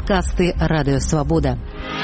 Падкасты Радыё Свабода.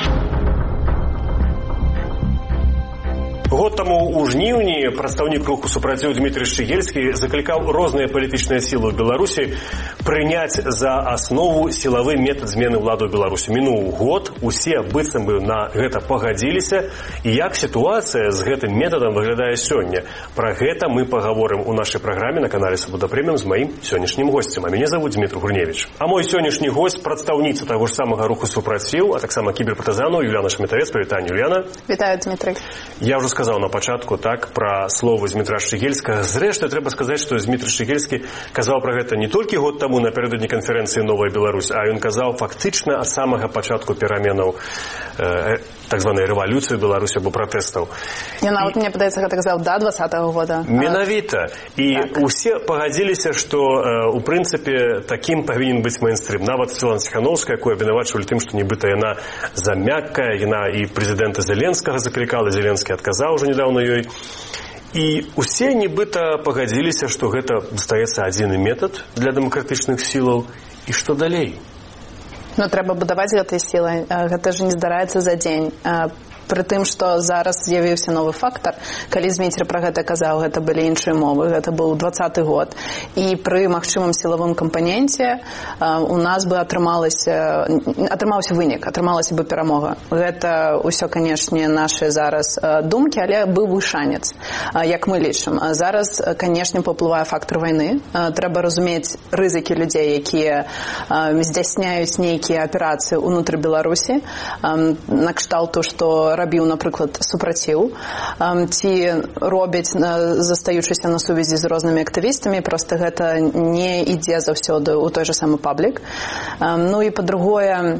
Год таму ў жніўні прадстаўнік руху супраціў Дмітрый Шчыгельскі заклікаў розныя палітычныя сілы ў Беларусі прыняць за аснову сілавы метад змены ўлады ў Беларусі. Мінуў год, усе быццам бы на гэта пагадзіліся. І як сітуацыя з гэтым метадам выглядае сёння? Пра гэта мы пагаворым у нашай праграме на канале Свабода Прэміум з маім сённяшнім госцем. А мяне завуць Дмітрий Гурневіч. А мой сённяшні госць прадстаўніца таго ж самага руху супраціў, а таксама кіберпартызану Юліяна Шмітавец. Прывітанне, Юліяна. Вітаю, Дмітрий. Я ўжо сказаў на пачатку так пра словы Дмітра Шчыгельскага. Зрэшты, трэба сказаць, што Дмітрий Шчыгельскі казаў пра гэта не толькі год таму напярэдадні канферэнцыі «Новая Беларусь», а ён казаў фактычна ад самага пачатку пераменаў так званай рэвалюцыі Беларусі або пратэстаў. Я нават, мне падаецца, гэта казаў да 20-го года. Менавіта. І усе пагадзіліся, што у прынцыпе такім павінен быць мэйнстрым. Нават Святлана Ціханаўская, якую абвінавачвалі тым, што нібыта яна замяккая, яна і прэзідэнта Зеленскага заклікала, Зеленскі адказаў ужо недаўна ёй. І усе нібыта пагадзіліся, што гэта застаецца адзіны метад для дэмакратычных сілаў. І што далей? Ну, трэба будаваць гэтай сілай. Гэта ж не здараецца за дзень. Пры тым, што зараз з'явіўся новы фактар. Калі Зміцер пра гэта казаў, гэта былі іншыя мовы, гэта быў 20-й год. І пры магчымым сілавым кампаненце у нас бы атрымаўся вынік, атрымалася бы перамога. Гэта ўсё, канешне, нашы зараз думкі, але быў бы шанец, як мы лічым. Зараз, канешне, паўплывае фактар вайны. Трэба разумець рызыкі людзей, якія здзяйсняюць нейкія аперацыі ўнутры Беларусі, накшталту, што рабіў, напрыклад, супраціў, ці робяць, застаючыся на сувязі з рознымі актывістамі, проста гэта не ідзе заўсёды ў той жа самы паблік. Ну і па-другое,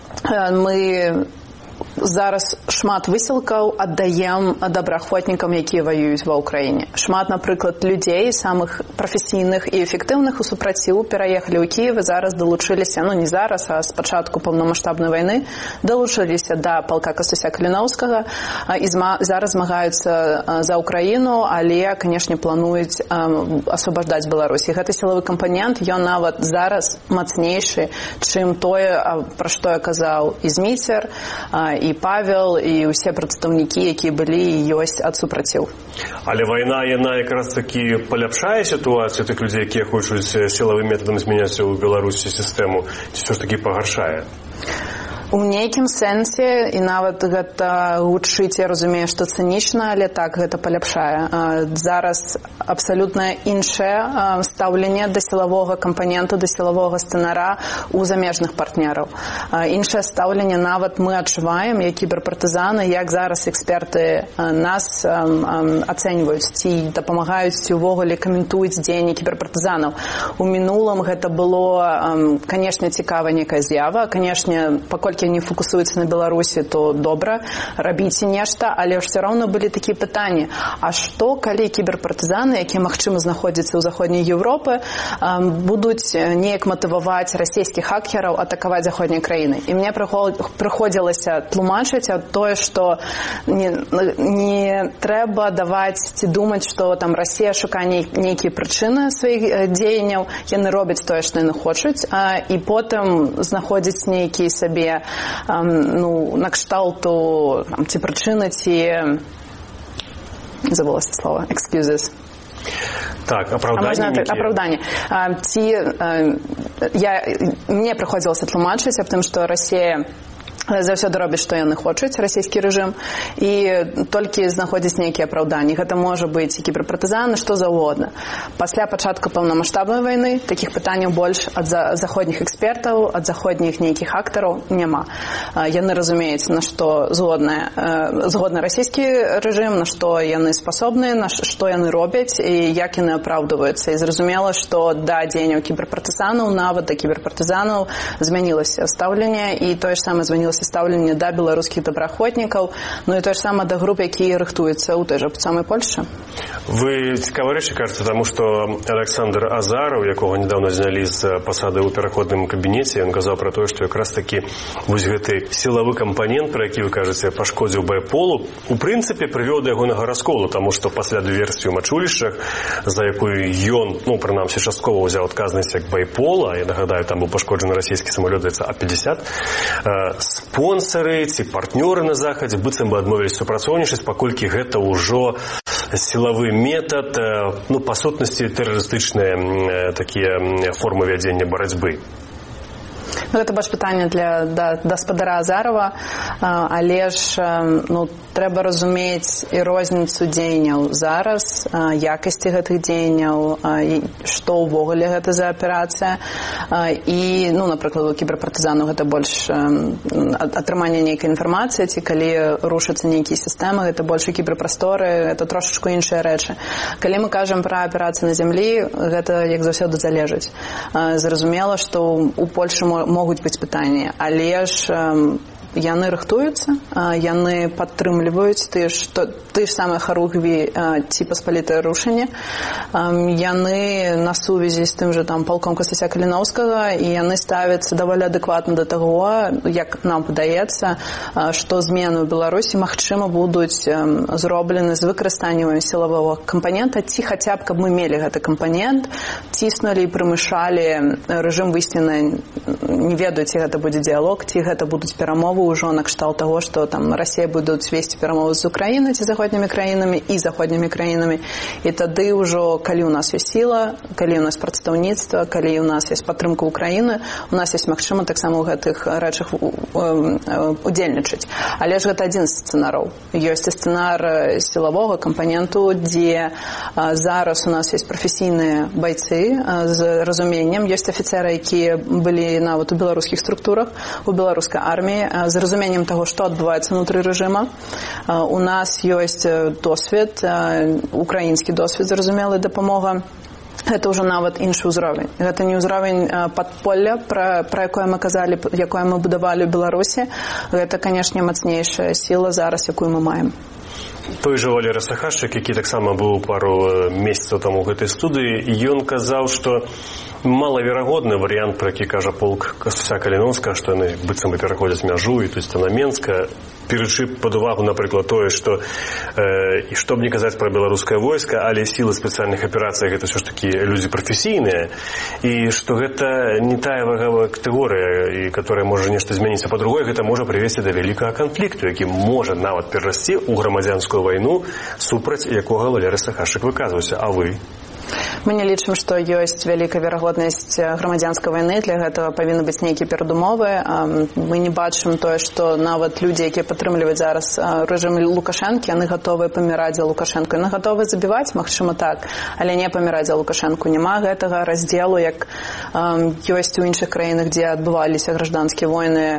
мы зараз шмат высілкаў аддаем добраахвотнікам, якія ваююць ва ўкраіне. Шмат, напрыклад, людзей, самых прафесійных і эфектыўных у супраціў пераехалі ў Кіев і зараз далучыліся, ну не зараз, а з пачатку паўнамаштабнай вайны, далучыліся да палка Кастуся Каліноўскага і зараз змагаюцца за Ўкраіну, але, канешне, плануюць асвабаждаць Беларусь. І гэты сілавы кампанент, ён нават зараз мацнейшы, чым тое, пра што я казаў і Зміцер, і Павел, і ўсе прадстаўнікі, якія былі і ёсць ад супраціў. Але вайна, яна якраз такі паляпшае сітуацыю тых людзей, якія хочуць сілавым метадам змяняць у Беларусі сістэму, ці ўсё ж такі пагаршае? У нейкім сэнсе, і нават гэта гучыць, я разумею, што цынічна, але так, гэта паляпшае. Зараз абсалютна іншае стаўленне да сілавога кампаненту, да сілавога сцэнара у замежных партнераў. Іншае стаўленне нават мы адчуваем, як кіберпартызаны, як зараз эксперты нас ацэньваюць, ці дапамагаюць, ці ўвогуле каментуюць дзеянні кіберпартызанаў. У мінулым гэта было, канешне, цікавая нейкая з'ява, канешне, паколькі не фокусуюцца на Беларусі, то добра, рабіце нешта, але ўсё роўна былі такія пытанні. А што, калі кіберпартызаны, якія, магчыма, знаходзяцца ў заходняй Европы, будуць неяк матываваць расійскіх хакераў атакаваць заходнія краіны? І мне прыходзілася тлумачыць тое, што не трэба даваць ці думаць, што там Расія шукае нейкія прычыны сваіх дзеянняў, яны робяць тое, што яны хочуць, і потым знаходзяць нейкія сабе накшталту ці прычыны, ці забылася слова, excuses. Так, апраўданне. Мне прыходзілася тлумачыць аб тым, што Расія заўсёды робіць, што яны хочуць, расійскі рэжым, і толькі знаходзіць нейкія апраўданні. Гэта можа быць і кіберпартызаны, што заўгодна. Пасля пачатку паўнамаштабнай вайны такіх пытанняў больш ад заходніх экспертаў, ад заходніх нейкіх актараў няма. Яны разумеюць, на што згодны расійскі рэжым, на што яны спасобны, на што яны робяць і як яны апраўдваюцца. І зразумела, што да дзеянняў кіберпартызанаў, нават да кіберпартызанаў змянілася стаўленне, і тое ж самае змянілася адміннасці стаўлення да беларускіх добраахвотнікаў, ну і тое ж самае да груп, якія рыхтуюцца ў той жа самай Польшы. Вы цікавыя рэчы кажаце, таму што Александр Азараў, якога недавно знялі з пасады ў пераходным кабінеце, ён казаў пра тое, што якраз такі вось гэты сілавы кампанент, пра які вы кажаце, пашкодзіў байполу, у прынцыпе прывёў да ягонага расколу, таму што пасля дыверсіі ў Мачулішчах, за якую ён, ну, прынамсі, часткова ўзяў адказнасць як байпола, я нагадаю, там быў пашкоджаны расійскі самалёт А-50, спонсары ці партнёры на захадзе быццам бы адмовіліся супрацоўнічаць, паколькі гэта ўжо сілавы метад, ну, па сутнасці тэрарыстычныя такія формы вядзення барацьбы. Гэта больш пытанне для гаспадара Азарова, але ж ну, трэба разумець і розніцу дзеянняў зараз, якасці гэтых дзеянняў, што ўвогуле гэта за аперацыя. І, ну, напрыклад, у кіберпартызанаў гэта больш атрыманне нейкай інфармацыі, ці калі рушацца нейкія сістэмы, гэта больш у кіберпрасторы, гэта трошачку іншыя рэчы. Калі мы кажам пра аперацыі на зямлі, гэта, як заўсёды, залежыць. Зразумела, што у Польшы могуць быць пытанні, але ж яны рыхтуюцца, яны падтрымліваюць тыя ж самыя харугві ці паспалітае рушэнне, яны на сувязі з тым жа там палком Костася Каліноўскага, і яны ставяцца даволі адэкватна да таго, як нам падаецца, што змены ў Беларусі магчыма будуць зроблены з выкарыстаннем сілавога кампанента, ці хаця б, каб мы мелі гэты кампанент, ціснулі і прымушалі рэжым выйсці на, не ведаю, ці гэта будзе дыялог, ці гэта будуць перамовы ўжо на кшталт таго, што там Расія будуць весці перамовы з Украінай ці заходнімі краінамі і заходнімі краінамі. І тады ўжо, калі ў нас ёсць сіла, калі ў нас прадстаўніцтва, калі ў нас ёсць падтрымка Украіны, у нас ёсць магчыма таксама ў гэтых рэчах удзельнічаць. Але ж гэта адзін з сцэнараў. Ёсць і сцэнар сілавога кампаненту, дзе зараз у нас ёсць прафесійныя байцы з разуменнем, ёсць афіцеры, якія былі нават у беларускіх структурах, у беларускай арміі, з разуменнем таго, што адбываецца ўнутры рэжыма. У нас ёсць досвед, украінскі досвед, зразумелая дапамога. Гэта ўжо нават іншы ўзровень. Гэта не ўзровень падполля, пра якое мы казалі, якое мы будавалі ў Беларусі. Гэта, канешне, мацнейшая сіла зараз, якую мы маем. Той жа Валерый Сахашчык, які таксама быў пару месяцаў таму ў гэтай студыі, ён казаў, што малаверагодны варыянт, пра які кажа полк Костася Каліноўскага, што яны быццам бы пераходзяць мяжу, і то есть на Менска, беручы пад увагу, напрыклад, тое, што і што б не казаць пра беларускае войска, але сілы спецыяльных аперацый гэта ўсё ж такі людзі прафесійныя, і што гэта не тая вагавая катэгорыя, і которая можа нешта змяніць, а па-другое, гэта можа прывесці да вялікага канфлікту, які можа нават перарасці ў грамадзянскую вайну, супраць якога Валерый Сахашчык выказваўся. А вы? Мы не лічым, што ёсць вялікая верагоднасць грамадзянскай вайны, для гэтага павінны быць нейкія перадумовы. Мы не бачым тое, што нават людзі, якія падтрымліваюць зараз рэжым Лукашэнкі, яны гатовыя паміраць за Лукашэнку. Яны гатовыя забіваць, магчыма, так, але не паміраць за Лукашэнку. Няма гэтага раздзелу, як ёсць у іншых краінах, дзе адбываліся гражданскія войны.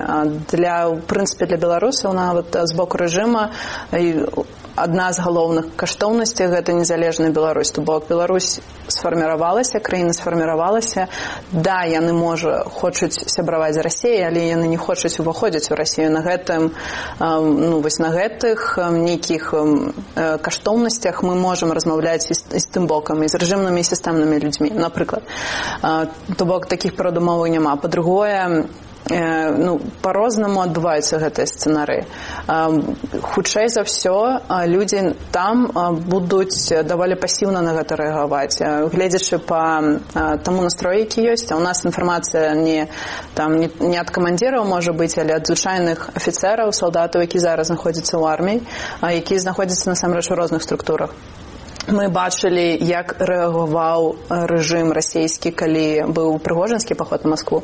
В прынцыпе, для беларусаў нават з боку рэжыма адна з галоўных каштоўнасцей – гэта незалежная Беларусь. То бок Беларусь сфарміравалася, краіна сфарміравалася. Да, яны, можа, хочуць сябраваць з Расіяй, але яны не хочуць уваходзіць у Расію. На гэтым, ну, вось на гэтых нейкіх каштоўнасцях мы можам размаўляць і з тым бокам, і з рэжымнымі і сістэмнымі людзьмі, напрыклад. То бок такіх перадумоваў няма. Па-другое, ну, по-рознаму адбываюцца гэтыя сцэнары. Хутчэй за ўсё, людзі там будуць даволі пасіўна на гэта рэагаваць, гледзячы па таму настрою, які ёсць. А у нас інфармацыя не ад камандзіраў можа быць, але ад звычайных афіцэраў, салдатаў, які зараз знаходзяцца ў арміі, які знаходзяцца насамрэч у розных структурах. Мы бачылі, як рэагаваў рэжым расійскі, калі быў прыгожанскі паход на Маскву.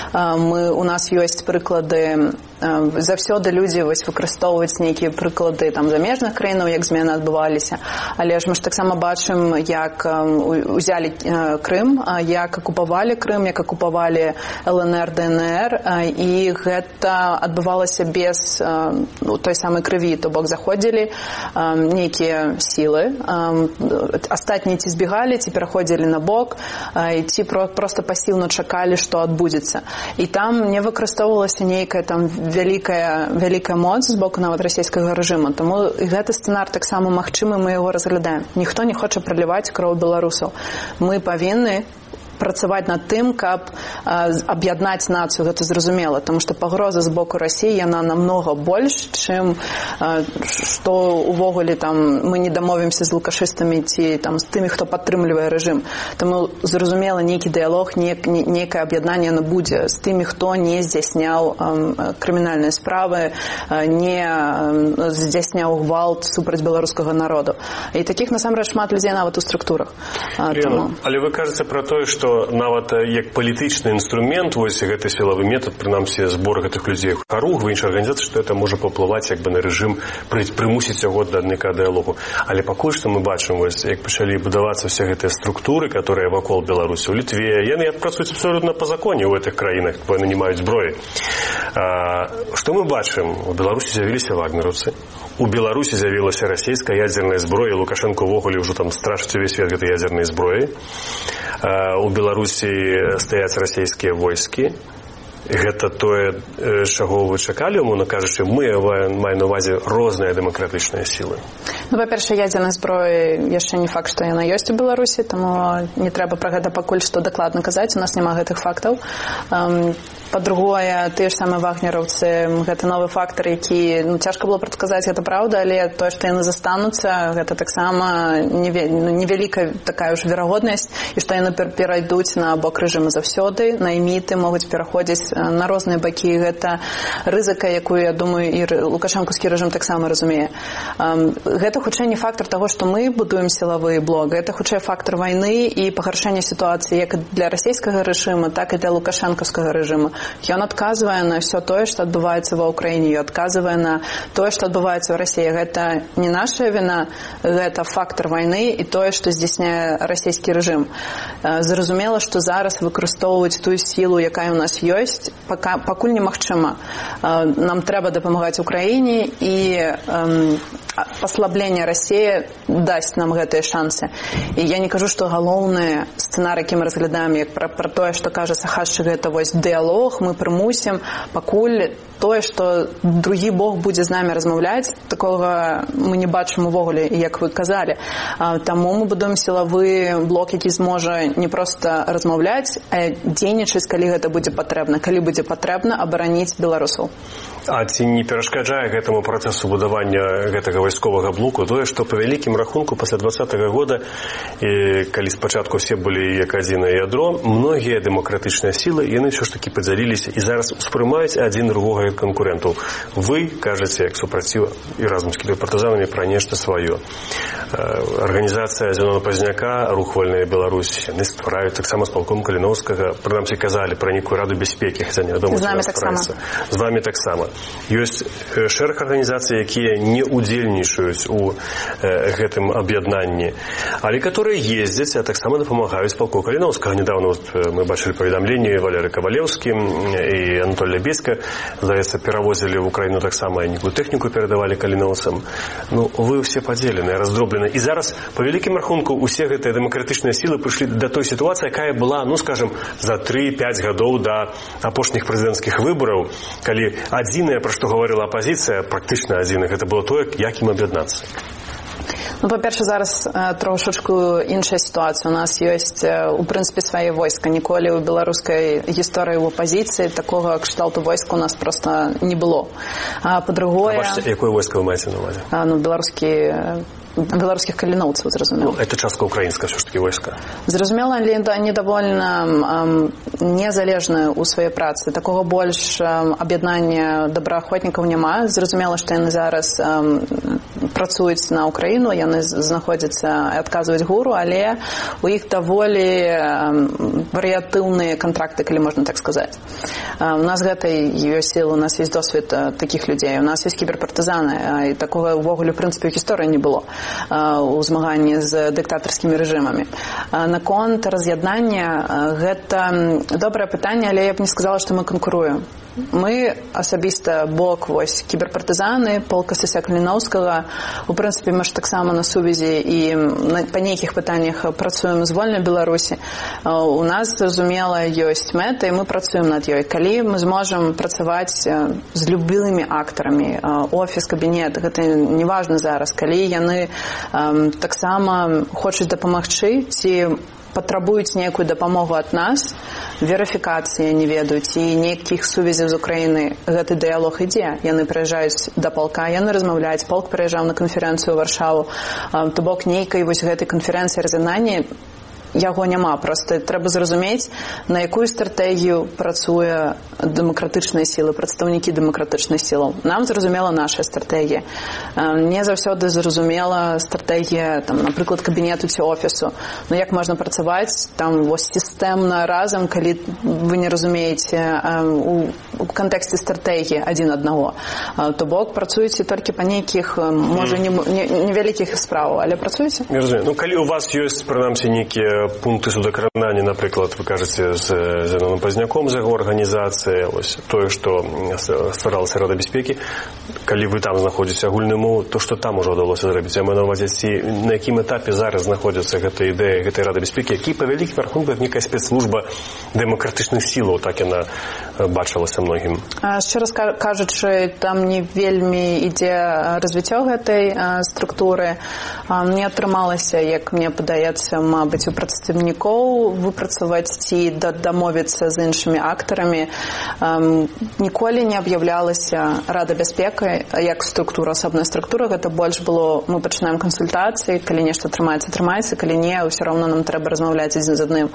У нас ёсць прыклады, заўсёды людзі выкарыстоўваюць нейкія прыклады там замежных краінаў, як змены адбываліся. Але ж мы ж таксама бачым, як узялі Крым, як акупавалі Крым, як акупавалі ЛНР, ДНР, і гэта адбывалася без той самай крыві. То бок заходзілі нейкія сілы, астатнія ці збегалі, ці пераходзілі на бок, і ці просто пасіўна чакалі, што адбудзецца. І там не выкарыстоўвалася нейкая там вялікая моц з боку нават расійскага рэжыму. Таму гэты сцэнар таксама магчымы, мы яго разглядаем. Ніхто не хоча праліваць кроў беларусаў. Мы павінны працаваць над тым, каб аб'яднаць нацыю, гэта зразумела, тому што пагроза з боку Расіі, яна намнога больш, чым што увогуле там мы не дамовімся з лукашыстамі ці там з тымі, хто падтрымлівае рэжым. Таму зразумела, нейкі дыялог, нейкае аб'яднанне яно будзе з тымі, хто не здзяйсняў крымінальныя справы, не здзяйсняў гвалт супраць беларускага народу. І такіх насамрэч шмат людзей нават у структурах. Але вы кажаце пра тое, што нават як палітычны інструмент, вось гэты сілавы метад, прынамсі збор гэтых людзей в харуг, в іншай арганізацыі, што это можа паўплываць як бы на рэжым, прымусіць яго да адныка дыялогу. Але пакуль што мы бачым, вось як пачалі будавацца все гэтыя структуры, которые вакол Беларусі, у Літве, яны працуюць абсолютна па законе ў гэтых краінах, бо яны не маюць зброі. Што мы бачым? У Беларусі з'явіліся вагнераўцы, у Беларусі з'явілася расійская ядзерная зброя, Лукашенко ўвогуле ўжо там страшыць увесь свет гэтай ядзернай зброі. У Беларусі стаяць расійскія войскі. Гэта тое, чаго вы чакалі, умоўна кажучы, мы маем на ўвазе розныя дэмакратычныя сілы. Ну, па-першае, ядзерная зброя яшчэ не факт, што яна ёсць у Беларусі, таму не трэба пра гэта пакуль што дакладна казаць, у нас няма гэтых фактаў. Па-другое, тыя ж самыя вагнераўцы, гэта новы фактар, які, цяжка было прадказаць, гэта праўда, але тое, што яны застануцца, гэта таксама невялікая такая ўж верагоднасць, і што яны перайдуць на бок рэжыму заўсёды, найміты могуць пераходзіць на розныя бакі. Гэта рызыка, якую, я думаю, і лукашэнкаўскі рэжым таксама разумее. Гэта хутчэй не фактар таго, што мы будуем сілавы блок, гэта хутчэй фактар вайны і пагаршэння сітуацыі як для расійскага рэжыму, так і для лукашэнкаўскага рэжыму. Ён адказвае на ўсё тое, што адбываецца ва ўкраіне, ён адказвае на тое, што адбываецца ў Расіі. Гэта не наша віна, гэта фактар вайны і тое, што здзяйсняе расійскі рэжым. Зразумела, што зараз выкарыстоўваць тую сілу, якая ў нас ёсць, пакуль немагчыма. Нам трэба дапамагаць Украіне, і паслабленне Расіі дасць нам гэтыя шансы. І я не кажу, што галоўны сцэнар, які мы разглядаем, як пра тое, што кажа Сахашчык, гэта вось дыялог, мы прымусім, пакуль тое, што другі бок будзе з намі размаўляць, такога мы не бачым увогуле, як вы казалі. Таму мы будуем сілавы блок, які зможа не проста размаўляць, а дзейнічаць, калі гэта будзе патрэбна. Калі будзе патрэбна абараніць беларусаў. А ці не перашкаджае гэтаму працэсу будавання гэтага вайсковага блоку тое, што па вялікім рахунку пасля 20-го года, калі спачатку все былі як адзінае ядро, многія дэмакратычныя сілы, яны ўсё ж такі падзяліліся і зараз успрымаюць адзін другога як канкурэнтаў. Вы кажаце, як супраціў і разам з кіберпартызанамі пра нешта сваё. Арганізацыя Зенона Пазняка, Рух Вольная Беларусь, яны ствараюць таксама з палком Каліноўскага, прынамсі казалі пра нейкую раду бяспекі, хаця невядома, ці распраецца. З вамі таксама. Ёсць шэраг арганізацый, якія не удзельнічаюць у гэтым аб'яднанні, але которые ездзяць, а таксама дапамагаюць палку Каліноўскага. Недавно мы бачылі паведамленні Валеры Кавалеўскі і Анатолія Беска, здаецца, перавозілі в Украіну таксама і некую тэхніку перадавалі каліноўцам. Ну, вы ўсе падзелены, раздроблены. І зараз, па вялікім рахунку, усе гэтыя дэмакратычныя сілы прыйшлі да той сітуацыі, якая была, ну, скажем, за 3-5 гадоў да апошніх прэзідэнцкіх выбараў, калі адзінае, пра што гаварыла апазіцыя, практычна адзінае, гэта было тое, як ім аб'яднацца. Ну, па-перше, зараз трошечку іншая сітуацыя. У нас ёсць, у прынцыпе, свае войска. Ніколі ў беларускай гісторыі ў апазіцыі такога кшталту войска у нас просто не было. Па-другое... Бачыце, якое войска вы маеце на ўвазе? Ну, беларускіх каліноўцаў, зразумела. Ну, это частка украінская, все ж таки, войска. Зразумела, але они довольно незалежныя ў сваёй працы. Такога больш аб'яднання добраахвотнікаў няма. Зразумела, што яны зараз працуюць на Украіну, яны знаходзяцца і адказваюць ГУРу, але у іх даволі варыятыўныя кантракты, калі можна так сказаць. У нас гэтай ёсць сілы, у нас ёсць досвед такіх людзей, у нас ёсць кіберпартызаны, і такога ўвогуле, в прынцыпе, ў гісторыі не было у змаганні з дыктатарскімі рэжымамі. Наконт раз'яднання, гэта добрае пытанне, але я б не сказала, што мы канкуруем. Мы асабіста бок кіберпартызаны полка Сася Каліноўскага. У прынцыпе, мы ж таксама на сувязі і па нейкіх пытаннях працуем з вольнай Беларусі. У нас, зразумела, ёсць мэта, і мы працуем над ёй. Калі мы зможам працаваць з любымі актарамі, офіс, кабінет, гэта не важна зараз. Калі яны таксама хочуць дапамагчы, ці патрабуюць нейкую дапамогу ад нас, верыфікацыі не ведаюць, і нейкіх сувязяў з Украіны гэты дыялог ідзе. Яны прыязджаюць да палка, яны размаўляюць, полк прыязджаў на канферэнцыю ў Варшаву. То бок нейкай гэтай канферэнцыі раз'яднання яго няма. Проста трэба зразумець, на якую стратэгію працуе дэмакратычныя сілы, прадстаўнікі дэмакратычных сілаў. Нам зразумела наша стратэгія. Не заўсёды зразумела стратэгія, напрыклад, кабінету ці офісу. Ну, як можна працаваць сістэмна разам, калі вы не разумееце у кантэксце стратэгіі адзін аднаго. То бок працуеце толькі па нейкіх, можа, невялікіх справаў, але працуеце? Я разумею. Ну, калі у вас ёсць, прынамсі, нейкія пункты судакранання, напрыклад, вы кажаце, з Зеноном Пазняком з яго арганізацыі, тое, што стваралася Рада бяспекі, калі вы там знаходзіце агульную мову, то што там ужо ўдалося зрабіць? Я маю на ўвазе, на якім этапе зараз знаходзіцца гэта ідэя гэтай Рады бяспекі, які па вялікім рахунках некая спецслужба дэмакратычных сілаў, так яна бачылася многім. Шчыра кажучы, там не вельмі ідзе развіццё гэтай структуры. Не атрымалася, як мне падаецца, мабыць, у прадстаўнікоў выпрацаваць ці дамовіцца з іншымі актарамі. Ніколі не аб'яўлялася Рада бяспекі як структура, асобная структура. Гэта больш было, мы пачынаем кансультацыі, калі нешта атрымаецца, калі не, ўсё роўна нам трэба размаўляць адзін з адным.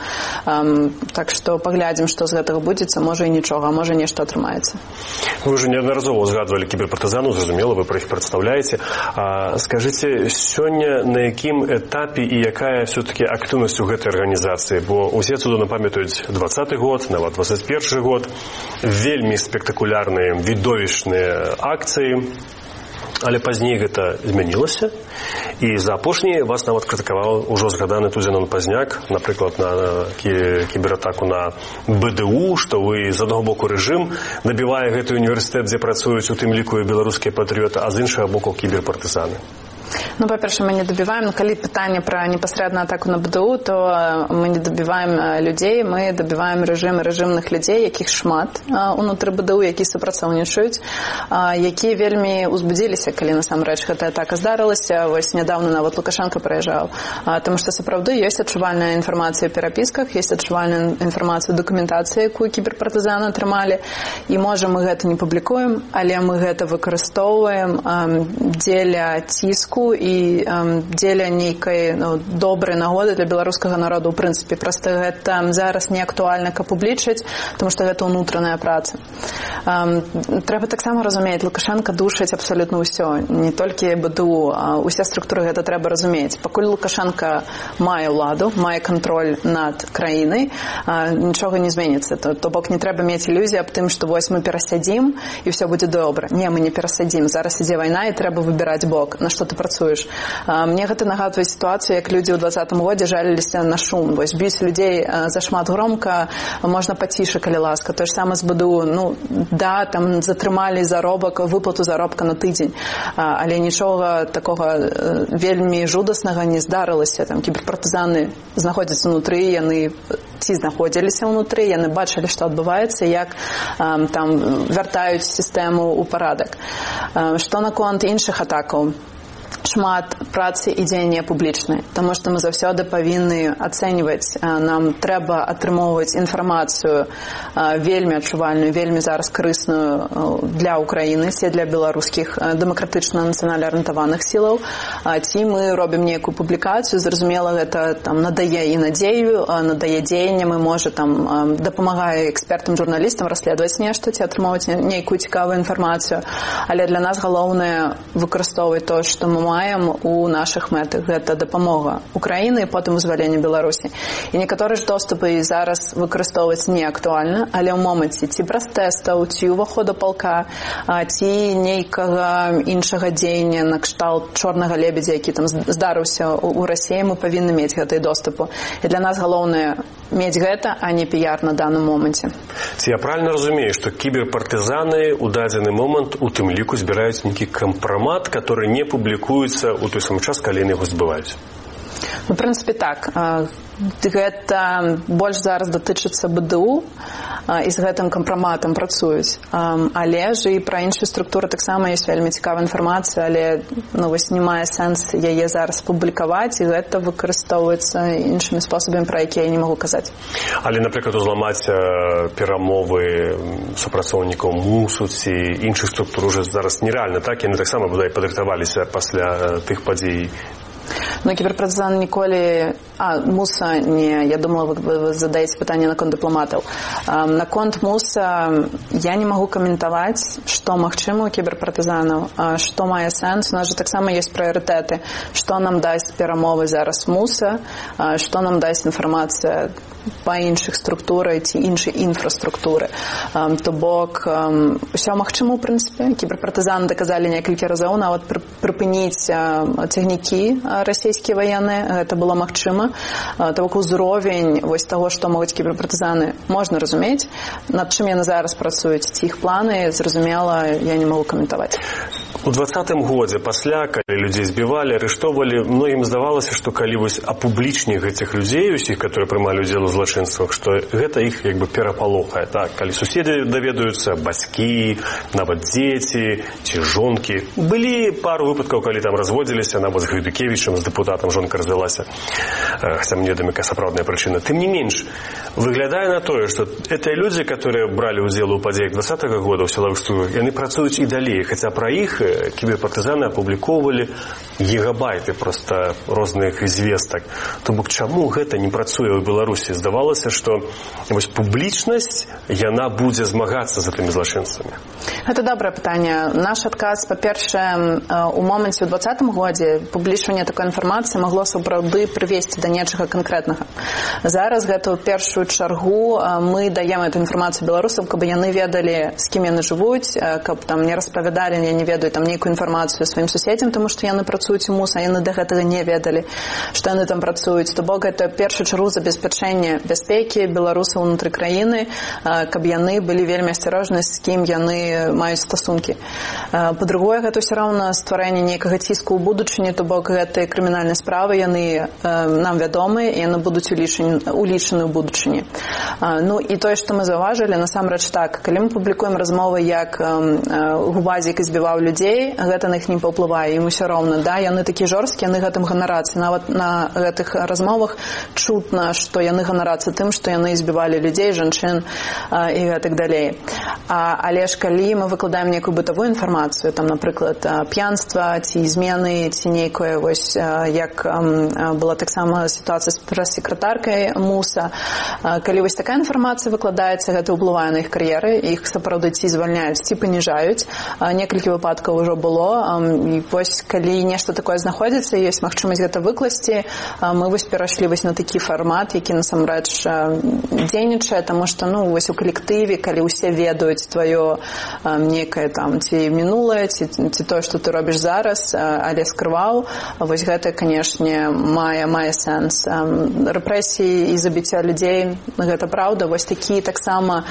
Так што паглядзім, што з гэтага будзецца, можа і нічога, а можа нешта атрымаецца. Вы ўжо неаднаразова згадвалі кіберпартызанаў, зразумела, вы пра іх прадстаўляеце. Скажыце, сёння на якім этапе і якая все-таки актыўнасць у гэтай арганізацыі? Бо усе цудоўна памятаюць 20-й год, нават 21-й год, вельмі спектакулярныя, відовішчныя акцыі, але пазней гэта змянілася, і за апошні вас нават крытыкаваў ужо згаданы тут Зенон Пазняк, напрыклад, на кібератаку на БДУ, што вы з аднаго боку рэжым набівае гэты універсітэт, дзе працуюць у тым ліку і беларускія патрыёты, а з іншага боку кіберпартызаны. Ну, па-перше, мы не добіваем, калі пытанне пра непасрэдную атаку на БДУ, то мы не добіваем людзей, мы добіваем рэжымных людзей, якіх шмат унутры БДУ, які супрацоўнічаюць, якія вельмі узбудзіліся, калі насамрэч гэтая атака здарылася. Вось нядаўна нават Лукашенко прыязджаў. Таму што сапраўды ёсць адчувальная інфармацыя ў перапісках, ёсць адчувальная інфармацыя ў дакументацыі, якую кіберпартызаны атрымалі, і можа мы гэта не публікуем, але мы гэта выкарыстоўваем дзеля ціску і дзеля нейкай добрай нагоды для беларускага народу ў прынцыпе. Проста гэта зараз не актуальна, каб публічыць, тому што гэта ўнутраная праца. Трэба таксама разумець, Лукашенко душыць абсалютна ўсё, не толькі БДУ, усе структуры гэта трэба разумець. Пакуль Лукашенко мае ўладу, мае кантроль над краінай, нічога не зменіцца. То бок не трэба мець ілюзіі аб тым, што вось мы перасядзім і ўсё будзе добра. Не, мы не перасядзім. Зараз ідзе вайна і трэба выбіраць бок, на што ты працуеш. Мне гэта нагадвае сітуацыю, як людзі ў 20-м годзе жаліліся на шум. Вось біць людзей зашмат громка, можна паціша, калі ласка. Тое ж саме з БДУ. Ну, да, там затрымалі заробак, выплату заробка на тыдзень, але нічога такога вельмі жудаснага не здарылася. Там кіберпартызаны знаходзяцца ўнутры, яны ці знаходзіліся ўнутры, яны бачылі, што адбываецца, як там вяртаюць сістэму ў парадак. Што наконт іншых атакаў? Шмат працы і дзеяння публічнай, таму што мы заўсёды павінны ацэньваць, нам трэба атрымоўваць інфармацыю вельмі адчувальную, вельмі зараз карысную для Украіны, ці для беларускіх дэмакратычна нацыянальна арыентаваных сілаў, ці мы робім нейкую публікацыю, зразумела, гэта там надае і надзею, надае дзеянням, і можа там дапамагае экспертам, журналістам расследаваць нешта, ці атрымоўваць нейкую цікавую інфармацыю, але для нас галоўнае выкарыстоўваць тое, што мы маем у нашых мэтах. Гэта дапамога Украіны і потым вызваленне Беларусі. І некаторыя ж доступы зараз выкарыстоўваць не актуальна, але ў моманце ці праз тэстаў, ці ўваходу палка, ці нейкага іншага дзеяння на кшталт чорнага лебедзя, які там здарыўся ў Расіі, мы павінны мець гэтыя доступы. І для нас галоўнае мець гэта, а не піяр на данным моменце. Ці я правильно разумею, што кіберпартызаны ў дадзены момант у тым ліку збіраюць нейкі кампрамат, который не публікуецца ў той самы час, калі яны яго збываюць? Ну, в прынцыпе, так. Гэта больш зараз датычыцца БДУ і з гэтым кампраматам працуюць. Але ж і пра іншыя структуры таксама ёсць вельмі цікавая інфармацыя, але вось не мае сэнс яе зараз публікаваць, і гэта выкарыстоўваецца іншымі спосабамі, пра якія я не магу казаць. Але, напрыклад, узламаць перамовы супрацоўнікаў МУСу ці іншых структур уже зараз нереальна, так? Яны таксама, бодай, падрыхтаваліся пасля тых падзей. Ну, кіберпартызан ніколі... МУСа не. Я думала, вы задаеце пытанне наконт дыпламатаў. Наконт МУСа я не магу каментаваць, што магчыма у кіберпартызанаў, што мае сэнс. У нас же таксама ёсць прыярытэты. Што нам дасць перамовы зараз МУСа, што нам дасць інфармацыя па іншых структурах ці іншай інфраструктуры. То бок, ўсё магчыма, у прынцыпе. Кіберпартызаны даказалі некалькі разоў нават прыпыніць цягнікі расійскія ваенныя. Гэта было магчыма. То бок узровень вось таго, што могуць кіберпартызаны, можна разумець. Над чым яны зараз працуюць, ці іх планы, зразумела, я не магу каментаваць. У 2020 годзе, пасля, калі людзей збівалі, арыштоўвалі, многім здавалася, што калі вось апублічні гэтых людзей, усіх, которые прымалі ўдзел у злачынствах, што гэта іх як бы перапалохае. Так, калі суседзі даведаюцца, бацькі, нават дзеці ці жонкі. Былі пару выпадкаў, калі там разводзіліся, нават з Гайдукевічам, з дэпутатам жонка развялася. Хаця мне вядома, якая сапраўдная прычына. Тым не менш, выглядае на тое, што гэтыя людзі, которые бралі ўдзел у падзеях 2020 года ў сілавых структурах, яны працуюць і далей, хаця пра іх кіберпартызаны апублікоўвалі гігабайты проста розных звестак. То бок чаму гэта не працуе ў Беларусі? Здавалася, што вось публічнасць, яна будзе змагацца за тымі злачынцамі. Гэта добрае пытанне. Наш адказ, па-першае, у моменце ў 2020 годзе публічванне такой інфармацыі магло сапраўды прывесці да нечага канкрэтнага. Зараз гэта ў першую чаргу мы даем эту інфармацыю беларусам, каб яны ведалі, з кім яны жывуць, каб там не распавядалі, я не ведаю, там нейкую інфармацыю сваім суседзям, тому што яны працуюць у МУС, а яны да гэтага не ведалі, што яны там працуюць. То бок гэта першую чаргу забеспячэнне бяспекі беларусаў унутры краіны, каб яны былі вельмі асцярожныя, з кім яны маюць стасункі. Па-другое, гэта ўсё роўна стварэнне нейкага ціску ў будучыні, то бок гэтыя крымінальныя справы, яны нам вядомыя, і яны будуць улічаны ў будучыні. Ну і тое, што мы заўважылі, насамрэч так, калі мы публікуем размовы, як Губазік збіваў людзей, гэта на іх не паўплывае, ім усё роўна, да, яны такі жорсткія, яны гэтым ганарацца. Нават на гэтых размовах чутна, што яны ганарацца тым, што яны збівалі людзей, жанчын і гэтак далей. Але ж калі мы выкладаем нейкую бытавую інфармацыю, там, напрыклад, п'янства, ці змены, ці нейкое, вось, як была таксама сітуацыя з прэс-секратаркай МУСа, калі вось такая інфармацыя выкладаецца, гэта ўплывае на іх кар'еры, іх сапраўды ці звальняюць, ці паніжаюць. Некалькі выпадкаў ужо было, і вось калі нешта такое знаходзіцца, ёсць магчымасць гэта выкласці, мы вось перайшлі вось на такі фармат, які насамрэч дзейнічае, таму што, ну, вось у калектыве, калі ўсе ведаюць тваё некае там ці мінулае, ці тое, што ты робіш зараз, але скрываў, вось гэта, канешне, мае сэнс. Рэпрэсіі і забіцця людзей, гэта праўда, вось такі таксама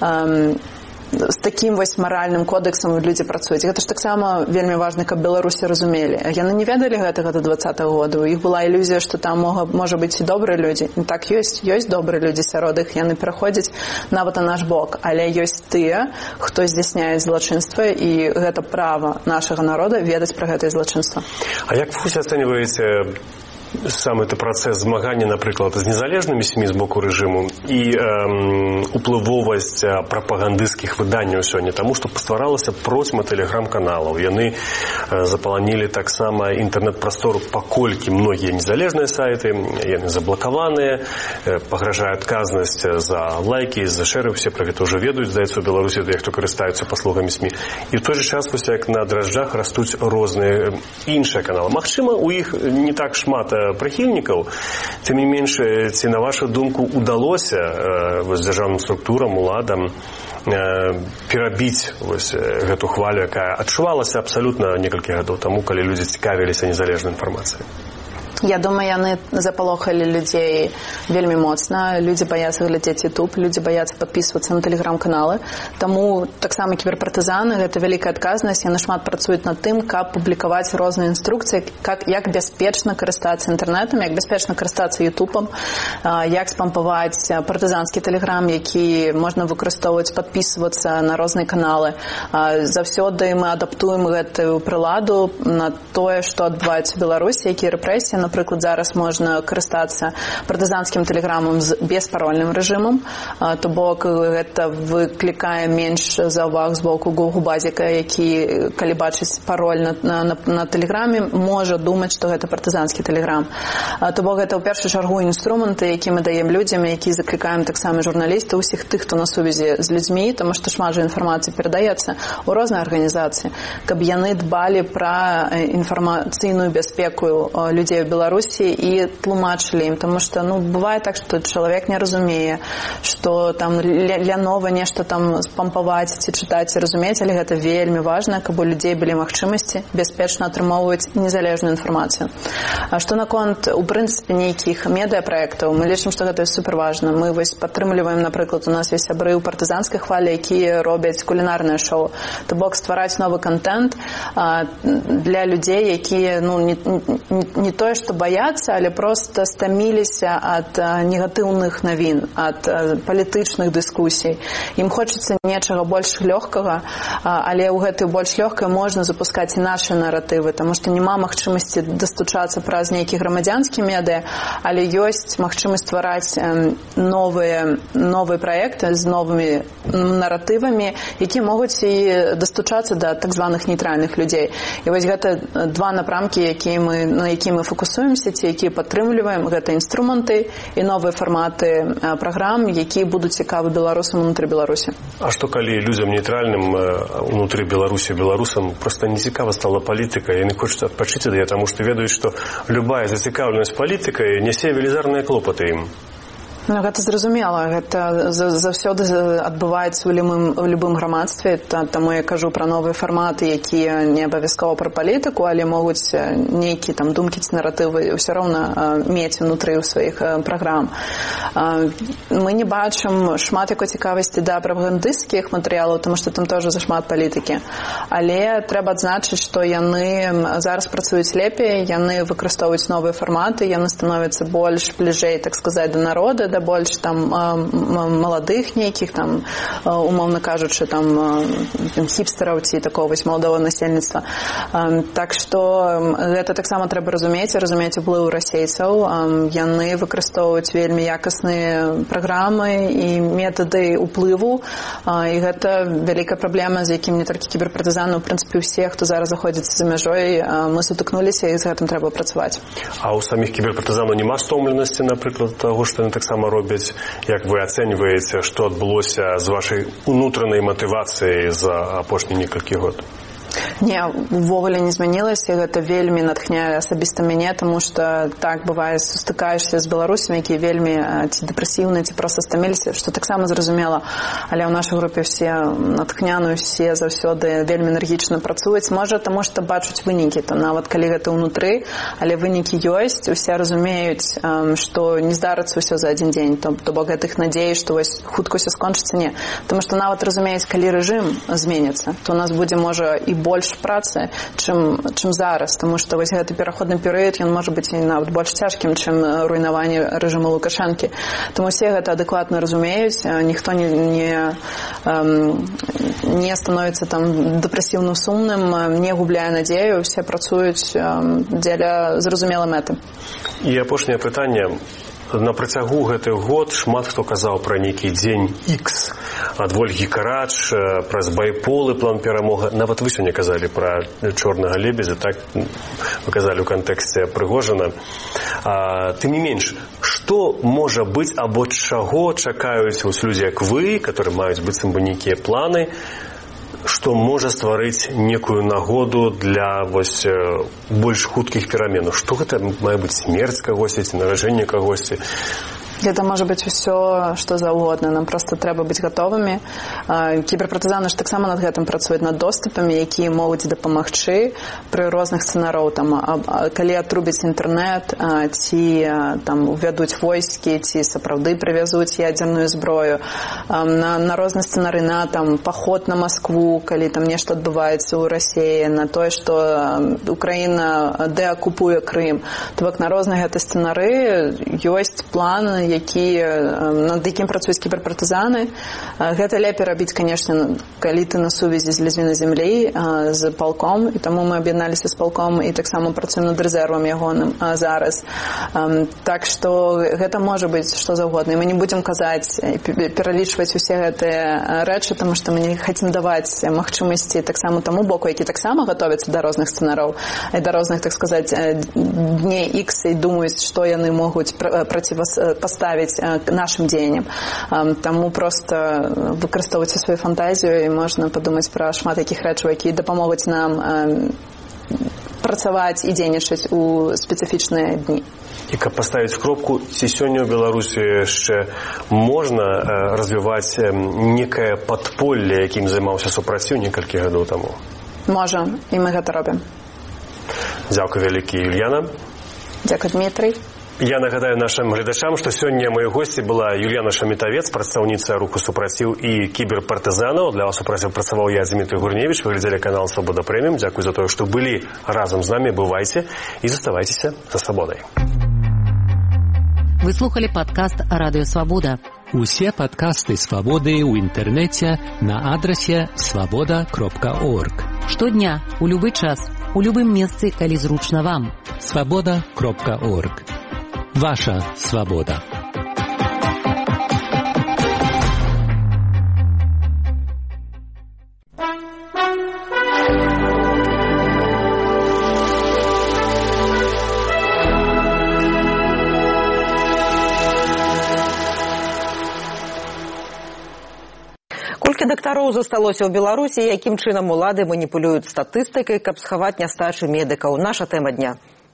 з такім вось маральным кодексам людзі працуюць. Гэта ж таксама вельмі важна, каб беларусы разумелі. Яны не ведалі гэтага да 2020 года. У іх была ілюзія, што там можа быць і добрыя людзі. І так ёсць добрыя людзі сярод іх. Яны пераходзяць нават на наш бок. Але ёсць тыя, хто здзяйсняюць злачынства, і гэта права нашага народа ведаць пра гэтае злачынства. А як вы ацэньваеце сам гэты працэс змагання, напрыклад, з незалежнымі СМІ з боку рэжыму і уплывовасць прапагандысцкіх выданняў сёння, таму што пастваралася процьма тэлеграм-каналаў. Яны запаланілі таксама інтэрнэт-прастору, паколькі многія незалежныя сайты, яны заблакаваныя, пагражае адказнасць за лайкі, за шэры, все пра гэта ўжо ведаюць, здаецца, у Беларусі тыя, хто карыстаюцца паслугамі СМІ. І ў той жа час, вось як на дражджах растуць розныя іншыя каналы. Магчыма, у іх не так шмат прыхільнікаў, тым не менш, ці на вашу думку удалося дзяржаўным структурам, уладам перабіць гэту хвалю, якая адчувалася абсалютна некалькі гадоў таму, калі людзі цікавіліся незалежнай інфармацыяй? Я думаю, яны запалохалі людзей вельмі моцна. Людзі баяцца глядзець YouTube, людзі баяцца падпісвацца на тэлеграм-каналы. Таму таксама кіберпартызаны, гэта вялікая адказнасць. Яны шмат працуюць над тым, каб публікаваць розныя інструкцыі, як бяспечна карыстацца інтэрнэтам, як бяспечна карыстацца YouTube, як спампаваць партызанскі тэлеграм, які можна выкарыстоўваць, падпісвацца на розныя каналы. Заўсёды мы адаптуем гэтую прыладу на тое, што адбываецца ў Беларусі, якія рэпрэсіі. Напрыклад, зараз можна карыстацца партызанскім тэлеграмам з беспарольным рэжымам, то бок гэта выклікае менш заўваг з боку гугл-базіка, які, калі бачыць пароль на тэлеграме, можа думаць, што гэта партызанскі тэлеграм. То бок гэта ў першую чаргу інструменты, які мы даем людзям, які заклікаем таксама журналісты, усіх тых, хто на сувязі з людзьмі, таму што шмат жа інфармацыі перадаецца ў розныя арганізацыі, каб яны дбалі пра інфармацыйную бяспеку людзей у Беларусі і тлумачылі ім, тому што, бывае так, што чалавек не разумее, што там лянова нешта там спампаваць ці чытаць і разумець, але гэта вельмі важна, каб у людзей былі магчымасці бяспечна атрымоўваць незалежную інфармацыю. А што наконт, у прынцыпе, нейкіх медыапраектаў, мы лічым, што гэта суперважна. Мы вось падтрымліваем, напрыклад, у нас ёсць сябры ў партызанскай хвалі, якія робяць кулінарнае шоу. То бок ствараць новы контент для людзей, якія, не тое, што баяцца, але проста стаміліся ад негатыўных навін, ад палітычных дыскусій. Ім хочацца нечага больш лёгкага, але ў гэтую больш лёгкае можна запускаць і нашы наратывы, таму што няма магчымасці дастучацца праз нейкі грамадзянскі медыа, але ёсць магчымасць ствараць новыя праекты з новымі наратывамі, якія могуць і дастучацца да так званых нейтральных людзей. І вось гэта два напрамкі, на якія мы фокусуемся, ці якія падтрымліваем, гэта інструменты і новыя фарматы праграм, якія будуць цікавы беларусам унутры Беларусі. А што калі людзям нейтральным унутры Беларусі, беларусам проста не цікава стала палітыка, яны хочуць адпачыць ад яе, таму што ведаюць, што любая зацікаўленасць палітыкай нясе велізарныя клопаты ім? Гэта зразумела. Гэта заўсёды адбываецца ў любым грамадстве. Таму я кажу пра новыя фарматы, якія не абавязкова пра палітыку, але могуць нейкія там думкі ці наратывы ўсё роўна мець унутры ў сваіх праграм. Мы не бачым шмат якой цікавасці да прапагандысцкіх матэрыялаў, таму што там тоже зашмат палітыкі. Але трэба адзначыць, што яны зараз працуюць лепей, яны выкарыстоўваюць новыя фарматы, яны становяцца больш бліжэй, так сказаць, да народа, да больш там маладых нейкіх там, умоўна кажучы, там хіпстараў ці такого вось маладого насельніцтва. Так што гэта таксама трэба разумець уплыў расейцаў. Яны выкарыстоўваюць вельмі якасныя праграмы і метады ўплыву, і гэта вялікая праблема, з якім не толькі кіберпартызаны, у прынцыпе усе, хто зараз заходзіцца за мяжой, мы сутыкнуліся, і з гэтым трэба працаваць. А ў саміх кіберпартызанаў няма стомленасці, напрыклад, таго, што яны таксама робяць? Як вы ацэньваеце, што адбылося з вашай унутранай матывацыяй за апошні некалькі год? Не, увогуле не змянілася, гэта вельмі натхняе асабіста мяне, таму што так бывае, сустыкаешся з беларусамі, якія вельмі ці дэпрэсіўныя, ці проста стаміліся, што таксама зразумела, але ў нашай групе все натхняныя, усе заўсёды вельмі энергічна працуюць, можа, таму што бачуць вынікі, то нават калі гэта ўнутры, але вынікі ёсць, усе разумеюць, што не здарыцца ўсё за адзін дзень, то бок гэтых надзей, што вось хутка ўсё скончыцца, не. Таму што нават разумеюць, калі рэжым зменіцца, то у нас будзе, можа, і больш працы, чым зараз, тому што вось гэты пераходны перыяд, ён можа быць і нават больш цяжкім, чым руйнаванне рэжыму Лукашэнкі. Тому все гэта адэкватна разумеюць, ніхто не становіцца там дэпрэсіўным сумным, не губляе надзею, все працуюць дзеля зразумелай мэты. І апошняе пытанне. На працягу гэтых год шмат хто казаў пра нейкі дзень X ад Вольгі Карач, праз байполы план перамога. Нават вы сёння казалі пра чорнага лебедзя, так вы казалі ў кантэксце Прыгожина. Тым не менш, што можа быць або чаго чакаюць вось людзі, як вы, которые маюць быццам бы нейкія планы, што можа стварыць некую нагоду для вось больш хуткіх пераменаў? Што гэта мае быць, смерць кагосьці ці наражэнне кагосьці? Гэта можа быць усё, што заўгодна. Нам проста трэба быць гатовымі. Кіберпартызаны ж таксама над гэтым працуюць, над доступамі, якія могуць дапамагчы пры розных сцэнараў. Калі атрубяць інтэрнэт, ці там увядуць войскі, ці сапраўды прывязуць ядзерную зброю. На розныя сцэнары, на там паход на Маскву, калі там нешта адбываецца ў Расіі, на тое, што Украіна дэакупуе Крым. То бок на розныя гэты сцэнары ёсць план, над якім працуюць кіберпартызаны. Гэта лепей рабіць, канешне, калі ты на сувязі з людзьмі на зямлі, з палком, і таму мы аб'ядналіся з палком і таксама працуем над рэзервам ягоным зараз. Так што гэта можа быць што заўгодна. І мы не будзем казаць, пералічваць усе гэтыя рэчы, таму што мы не хацім даваць магчымасці таксама таму боку, які таксама гатовяцца да розных сцэнараў і да розных, так сказаць, дней X і думаюць, што яны могуць паставіць нашим дзеянням. Таму проста выкарыстоўвайце сваю фантазію, і можна падумаць пра шмат якіх рэчаў, якія дапамогуць нам працаваць і дзейнічаць у спецыфічныя дні. І каб паставіць кропку, ці сёння ў Беларусі яшчэ можна развіваць некае падполле, якім займаўся супраціў некалькі гадоў таму? Можа, і мы гэта робім. Дзякуй вялікі, Юльяна. Дзякуй, Дмітрый. Я нагадаю нашим глядачам, што сёння маёй госці была Юльяна Шамітавец, прадстаўніца руху супраціў і кіберпартызанаў. Для вас супраціў працаваў я, Дмітрий Гурневич. Вы глядзелі канал Свабода Прэміум. Дзякуй за тое, што былі разам з намі. Бывайце і заставайцеся за свабодай. Вы слухали падкаст Радыё Свабода. Усе падкасты Свабоды ў інтэрнэце на адрасе свабода.орг. Штодня, у любы час, у любым месцы, калі зручна вам. свабода.орг. Ваша свобода. Колькі дактароў засталося ў Беларусі, якім чынам улады маніпулююць статыстыкай, каб схаваць нястачу медыкаў? Наша тэма дня.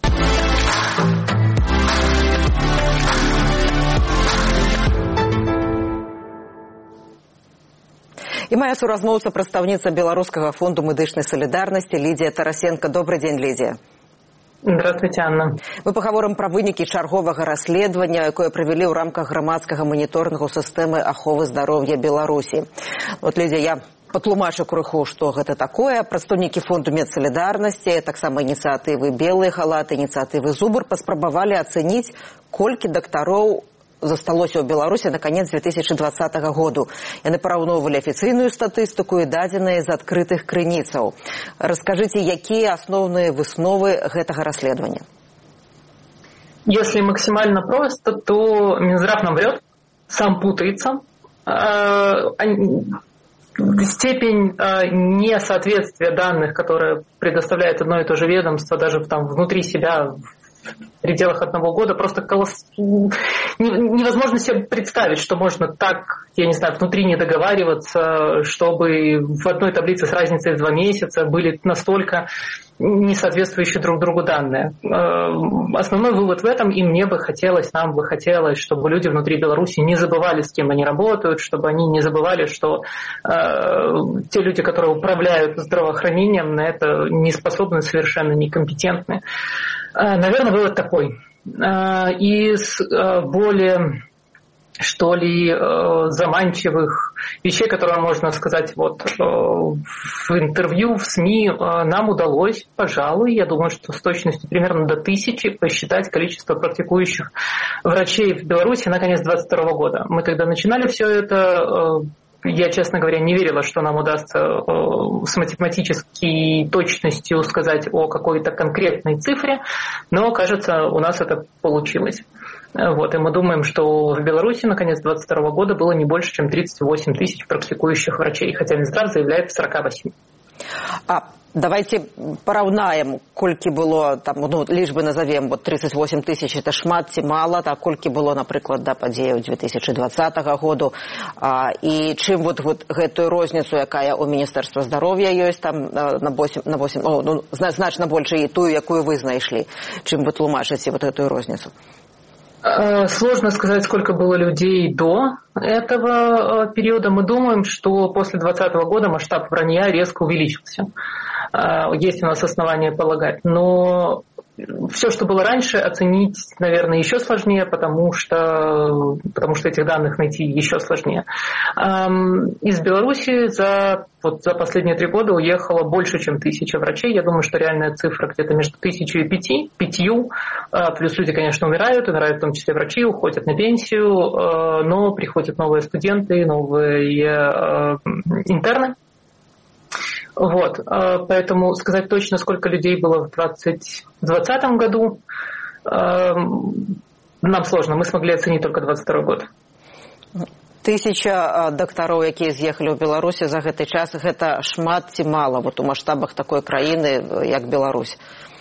І моя суразмоўца, прадстаўніца Беларускага фонду медычнай салідарнасці Лідія Тарасенко. Добрый день, Лідія. Здравствуйте, Анна. Мы пагаворым пра вынікі чарговага расследавання, якое правялі ў рамках грамадскага маніторынгу сістэмы аховы здароўя Беларусі. Вот, Лідія, я патлумачу крыху, што гэта такое. Прадстаўнікі фонду медсалідарнасці, таксама ініцыятывы «Белыя халаты», ініцыятывы «Зубр» паспрабавалі ацэніць, колькі дактароў засталося ў Беларусі на канец 2020 году. Яны параўноўвалі афіцыйную статыстыку і дадзеныя з адкрытых крыніцаў. Раскажыце, якія асноўныя высновы гэтага расследавання? Если максимально просто, то Минздрав нам врет, сам путается. Степень несоответствия данных, которые предоставляет одно и то же ведомство, даже там внутри себя, в пределах одного года, просто невозможно себе представить, что можно так, я не знаю, внутри не договариваться, чтобы в одной таблице с разницей в 2 месяца были настолько несоответствующие друг другу данные. Основной вывод в этом, и мне бы хотелось, нам бы хотелось, чтобы люди внутри Беларуси не забывали, с кем они работают, чтобы они не забывали, что те люди, которые управляют здравоохранением, на это не способны, совершенно некомпетентны. Наверное, вывод такой. Из более что ли, заманчивых вещей, которые можно сказать вот в интервью, в СМИ, нам удалось, пожалуй, я думаю, что с точностью примерно до 1000 посчитать количество практикующих врачей в Беларуси на конец 2022 года. Мы когда начинали все это, я, честно говоря, не верила, что нам удастся с математической точностью сказать о какой-то конкретной цифре, но, кажется, у нас это получилось. Вот, и мы думаем, что в Беларуси на конец 2022 года было не больше, чем 38 тысяч практикующих врачей, хотя Минздрав заявляет 48. Давайте параўнаем, колькі было, там, лічбы назовем, вот 38 тысяч, это шмат ці мала, так, колькі было, напрыклад, да падзеяў 2020 году, і чым вот гэтую розніцу, якая у Міністэрства здароўя ёсць, там на 8, значна больш, і тую, якую вы знайшлі, чым вы тлумачыце вот эту розніцу? Сложно сказать, сколько было людей до этого периода. Мы думаем, что после 2020 года масштаб вранья резко увеличился. Есть у нас основания полагать. Но все, что было раньше, оценить, наверное, еще сложнее, потому что этих данных найти еще сложнее. Из Беларуси за последние 3 года уехало больше, чем 1000 врачей. Я думаю, что реальная цифра где-то между 1000 и 5. Плюс люди, конечно, умирают в том числе врачи, уходят на пенсию, но приходят новые студенты, новые интерны. Вот, поэтому сказать точно, сколько людей было в 2020 году, нам сложно. Мы смогли оценить только 2022 год. 1000 дактароў, якія з'ехалі ў Беларусі за гэты час, гэта шмат ці мала вот у маштабах такой краіны, як Беларусь?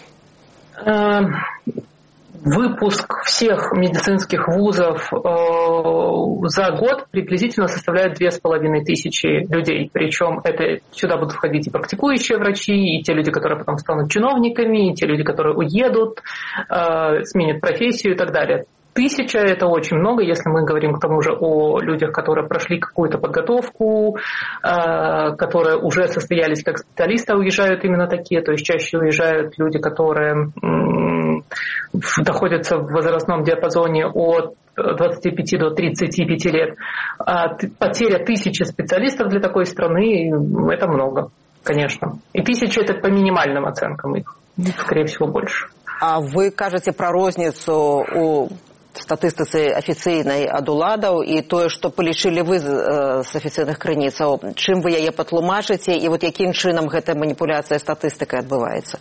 Выпуск всех медицинских вузов за год приблизительно составляет 2500 людей. Причем сюда будут входить и практикующие врачи, и те люди, которые потом станут чиновниками, и те люди, которые уедут, сменят профессию и так далее. 1000 – это очень много, если мы говорим к тому же о людях, которые прошли какую-то подготовку, которые уже состоялись как специалисты, а уезжают именно такие, то есть чаще уезжают люди, которые находятся в возрастном диапазоне от 25 до 35 лет. Потеря 1000 специалистов для такой страны – это много, конечно. И 1000 – это по минимальным оценкам их, скорее всего, больше. А вы кажете про розніцу у статыстыцы афіцыйнай ад уладаў і тое, што палічылі вы з афіцыйных крыніцаў. Чым вы яе патлумачыце і вот якім чынам гэтая маніпуляцыя статыстыкай адбываецца?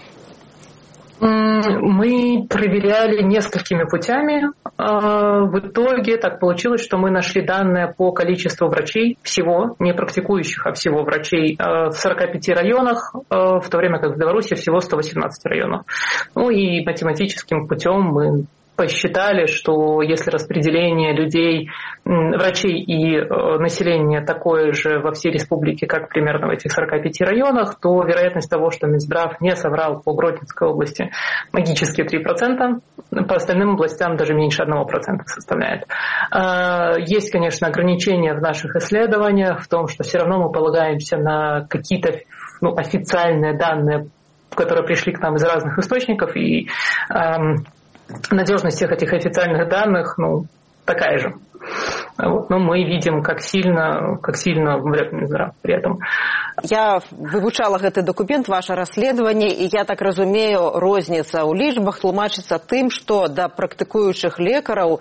Мы проверяли несколькими путями. В итоге так получилось, что мы нашли данные по количеству врачей всего, не практикующих, а всего врачей в 45 районах, в то время как в Беларуси всего 118 районов. Ну и математическим путем мы посчитали, что если распределение людей, врачей и населения такое же во всей республике, как примерно в этих 45 районах, то вероятность того, что Минздрав не соврал по Гродненской области, магические 3%, по остальным областям даже меньше 1% составляет. Есть, конечно, ограничения в наших исследованиях в том, что все равно мы полагаемся на какие-то официальные данные, которые пришли к нам из разных источников, и надежность всех этих официальных данных, такая же. Вот. Но мы видим, как сильно врет Минздрав при этом. Я вывучала гэты документ, ваше расследаванне, і я так разумею, розніца ў лічбах тлумачыцца тым, што да практыкуючых лекараў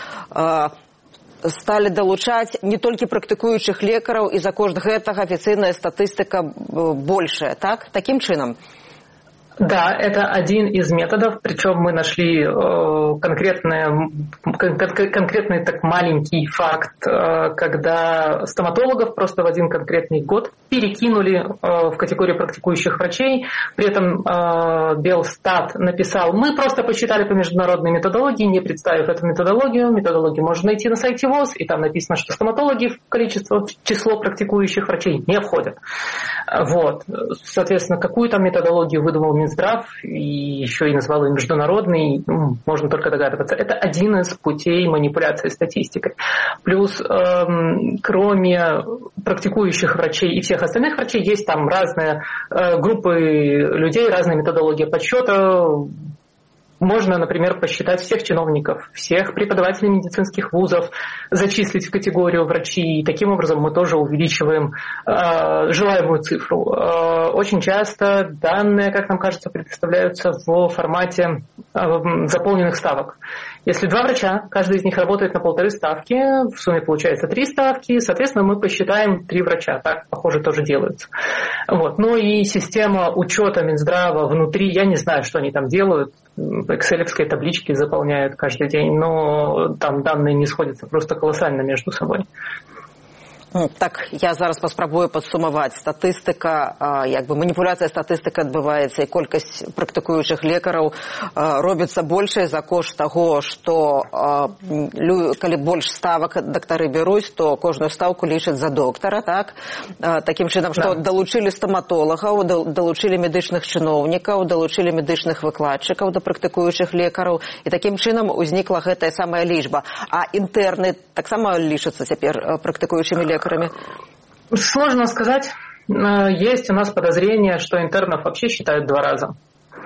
сталі далучаць не толькі практыкуючых лекараў, і за кошт гэтага афіцыйная статыстыка большая, так? Такім чынам? Да, это один из методов, причем мы нашли конкретный так маленький факт, когда стоматологов просто в один конкретный год перекинули в категорию практикующих врачей, при этом Белстат написал: мы просто посчитали по международной методологии, не представив эту методологию можно найти на сайте ВОЗ, и там написано, что стоматологи в число практикующих врачей не входят. Вот. Соответственно, какую там методологию выдумал Минздрав и еще и назвал ее международной, можно только догадываться. Это один из путей манипуляции статистикой. Плюс, кроме практикующих врачей и всех остальных врачей, есть там разные группы людей, разные методологии подсчета. Можно, например, посчитать всех чиновников, всех преподавателей медицинских вузов, зачислить в категорию врачей, и таким образом мы тоже увеличиваем желаемую цифру. Очень часто данные, как нам кажется, предоставляются в формате заполненных ставок. Если 2 врача, каждый из них работает на 1,5 ставки, в сумме получается 3 ставки, соответственно, мы посчитаем 3 врача. Так, похоже, тоже делается. Вот. Ну и система учета Минздрава внутри, я не знаю, что они там делают, экселевские таблички заполняют каждый день, но там данные не сходятся просто колоссально между собой. Так, я зараз паспрабую падсумаваць. Статыстыка, маніпуляцыя статыстыка адбываецца, і колькасць практыкуючых лекараў робіцца большай за кошт таго, што калі больш ставак дактары бяруць, то кожную стаўку лічаць за доктара, так? Такім чынам, што далучылі стаматолагаў, далучылі медычных чыноўнікаў, далучылі медычных выкладчыкаў да практыкуючых лекараў, і такім чынам узнікла гэтая самая лічба. А інтэрны таксама лічацца цяпер практыкуючымі лекарамі? Сложно сказать. Есть у нас подозрение, что интернов вообще считают 2 раза.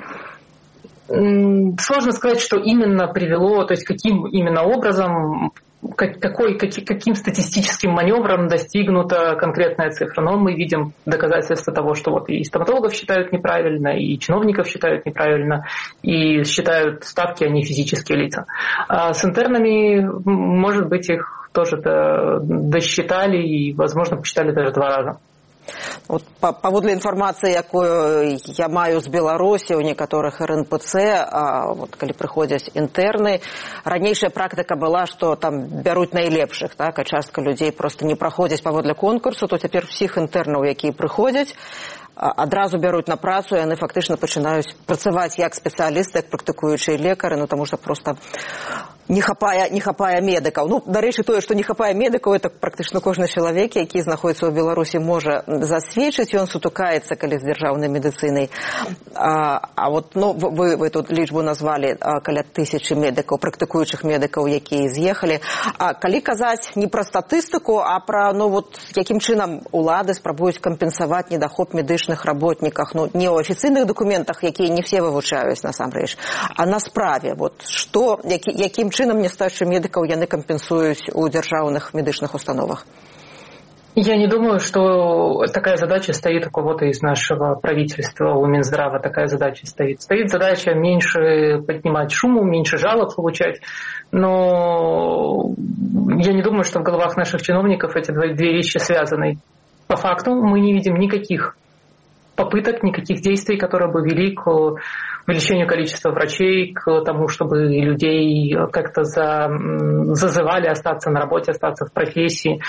Сложно сказать, что именно привело, то есть каким именно образом, каким статистическим маневром достигнута конкретная цифра. Но мы видим доказательства того, что вот и стоматологов считают неправильно, и чиновников считают неправильно, и считают ставки, а не физические лица. А с интернами, может быть, их тоже досчитали и, возможно, посчитали даже 2 раза. Вот паводле інфармацыі, якую я маю з Беларусі, у некаторых РНПЦ, вот, калі прыходзяць інтэрны, ранейшая практыка была, што там бяруць найлепшых, так, а частка людзей просто не праходзяць паводле конкурсу, то цяпер всіх інтэрнаў, якія прыходзяць, адразу бяруць на працу, і яны фактычна пачынаюць працаваць як спецыялісты, як практыкуючыя лекары, ну, таму што просто не хапае медыкаў. Ну, дарэчы, тое, што не хапае медыкаў, это практычна кожны чалавек, які знаходіцца ў Беларусі, можа засведчыць, ён сутыкаецца, калі з дзяржаўнай медыцынай. А вот, ну, вы тут лічбу назвалі каля 1000 медыкаў, практыкуючых медыкаў, якія з'ехалі. А калі казаць не пра статыстыку, а пра, ну, вот, якім чынам улады спрабуюць кампенсаваць недахоп медычных работніках, ну, не ў афіцыйных дакументах, якія не все вывучаюць, насамрэч, а на справе, вот, што, якім чынам нестачу медыкаў яны кампенсуюць у дзяржаўных медычных установах? Я не думаю, что такая задача стоит у кого-то из нашего правительства, у Минздрава такая задача стоит. Стоит задача меньше поднимать шуму, меньше жалоб получать, но я не думаю, что в головах наших чиновников эти 2 вещи связаны. По факту мы не видим никаких попыток, никаких действий, которые бы вели к увеличению количества врачей, к тому, чтобы людей как-то зазывали остаться на работе, остаться в профессии.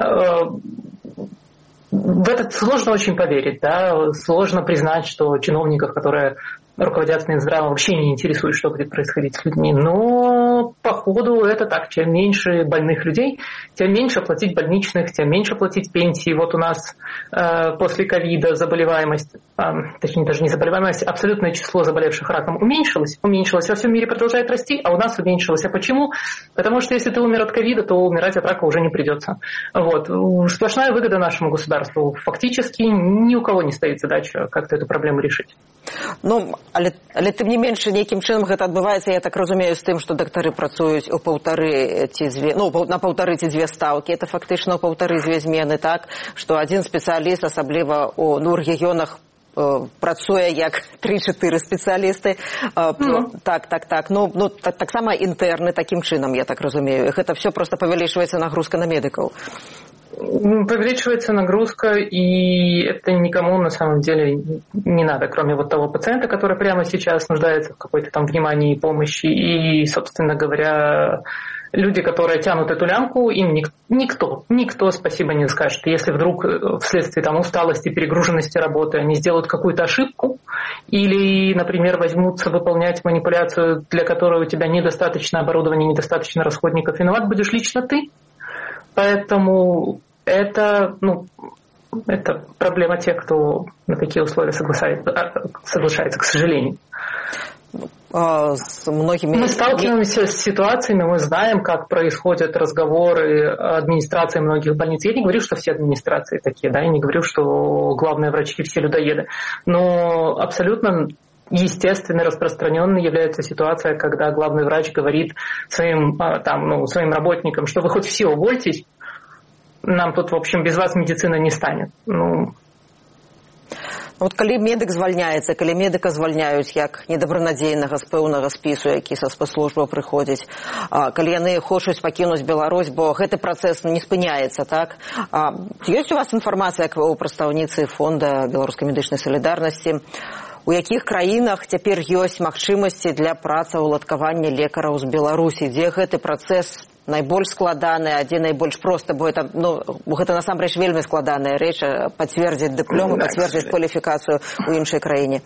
В это сложно очень поверить, да? Сложно признать, что чиновников, которые руководят Минздравом, вообще не интересует, что будет происходить с людьми. Но по ходу это так. Чем меньше больных людей, тем меньше платить больничных, тем меньше платить пенсии. Вот у нас после ковида заболеваемость, точнее даже не заболеваемость, абсолютное число заболевших раком уменьшилось. Во всем мире продолжает расти, а у нас уменьшилось. А почему? Потому что если ты умер от ковида, то умирать от рака уже не придется. Вот. Сплошная выгода нашему государству. Фактически ни у кого не стоит задача как-то эту проблему решить. Ну, але тым не менш, нейкім чынам гэта адбываецца, я так разумею, з тым, што дактары працуюць у на 1,5 ці 2 стаўкі. Это фактычна ў 1,5-2 змены, так? Што адзін спецыяліст, асабліва ў рэгіёнах, працуе як 3-4 спецыялісты. Так. Ну, таксама інтэрны такім чынам, я так разумею. Гэта все просто павялічваецца нагрузка на медыкаў. Увеличивается нагрузка, и это никому на самом деле не надо, кроме вот того пациента, который прямо сейчас нуждается в какой-то там внимании и помощи. И, собственно говоря, люди, которые тянут эту лямку, им никто спасибо не скажет. Если вдруг вследствие там усталости, перегруженности работы они сделают какую-то ошибку или, например, возьмутся выполнять манипуляцию, для которой у тебя недостаточно оборудования, недостаточно расходников, виноват будешь лично ты. Поэтому это проблема тех, кто на такие условия соглашается, к сожалению. Мы сталкиваемся с ситуациями, мы знаем, как происходят разговоры администрации многих больниц. Я не говорю, что все администрации такие, да, я не говорю, что главные врачи все людоеды, но абсолютно естественной, распространенной является ситуация, когда главный врач говорит своим работникам, что вы хоть все увольтесь, нам тут, в общем, без вас медицина не станет. От калі медык звальняецца, калі медыка звальняюць як недабранадзейнага з пэўнага спісу, які са спецслужбаў прыходзіць, калі яны хочуць пакінуць Беларусь, бо гэты працэс не спыняецца, так? Ёсць у вас інфармацыя, як у прадстаўніцы фонда беларускай медычнай салідарнасці, у якіх краінах цяпер ёсць магчымасці для працаўладкавання лекараў з Беларусі, дзе гэты працэс найбольш складаны, а дзе найбольш проста, бо гэта насамрэч вельмі складаная рэч, пацвердзіць дыплом, пацвердзіць кваліфікацыю ў іншай краіне?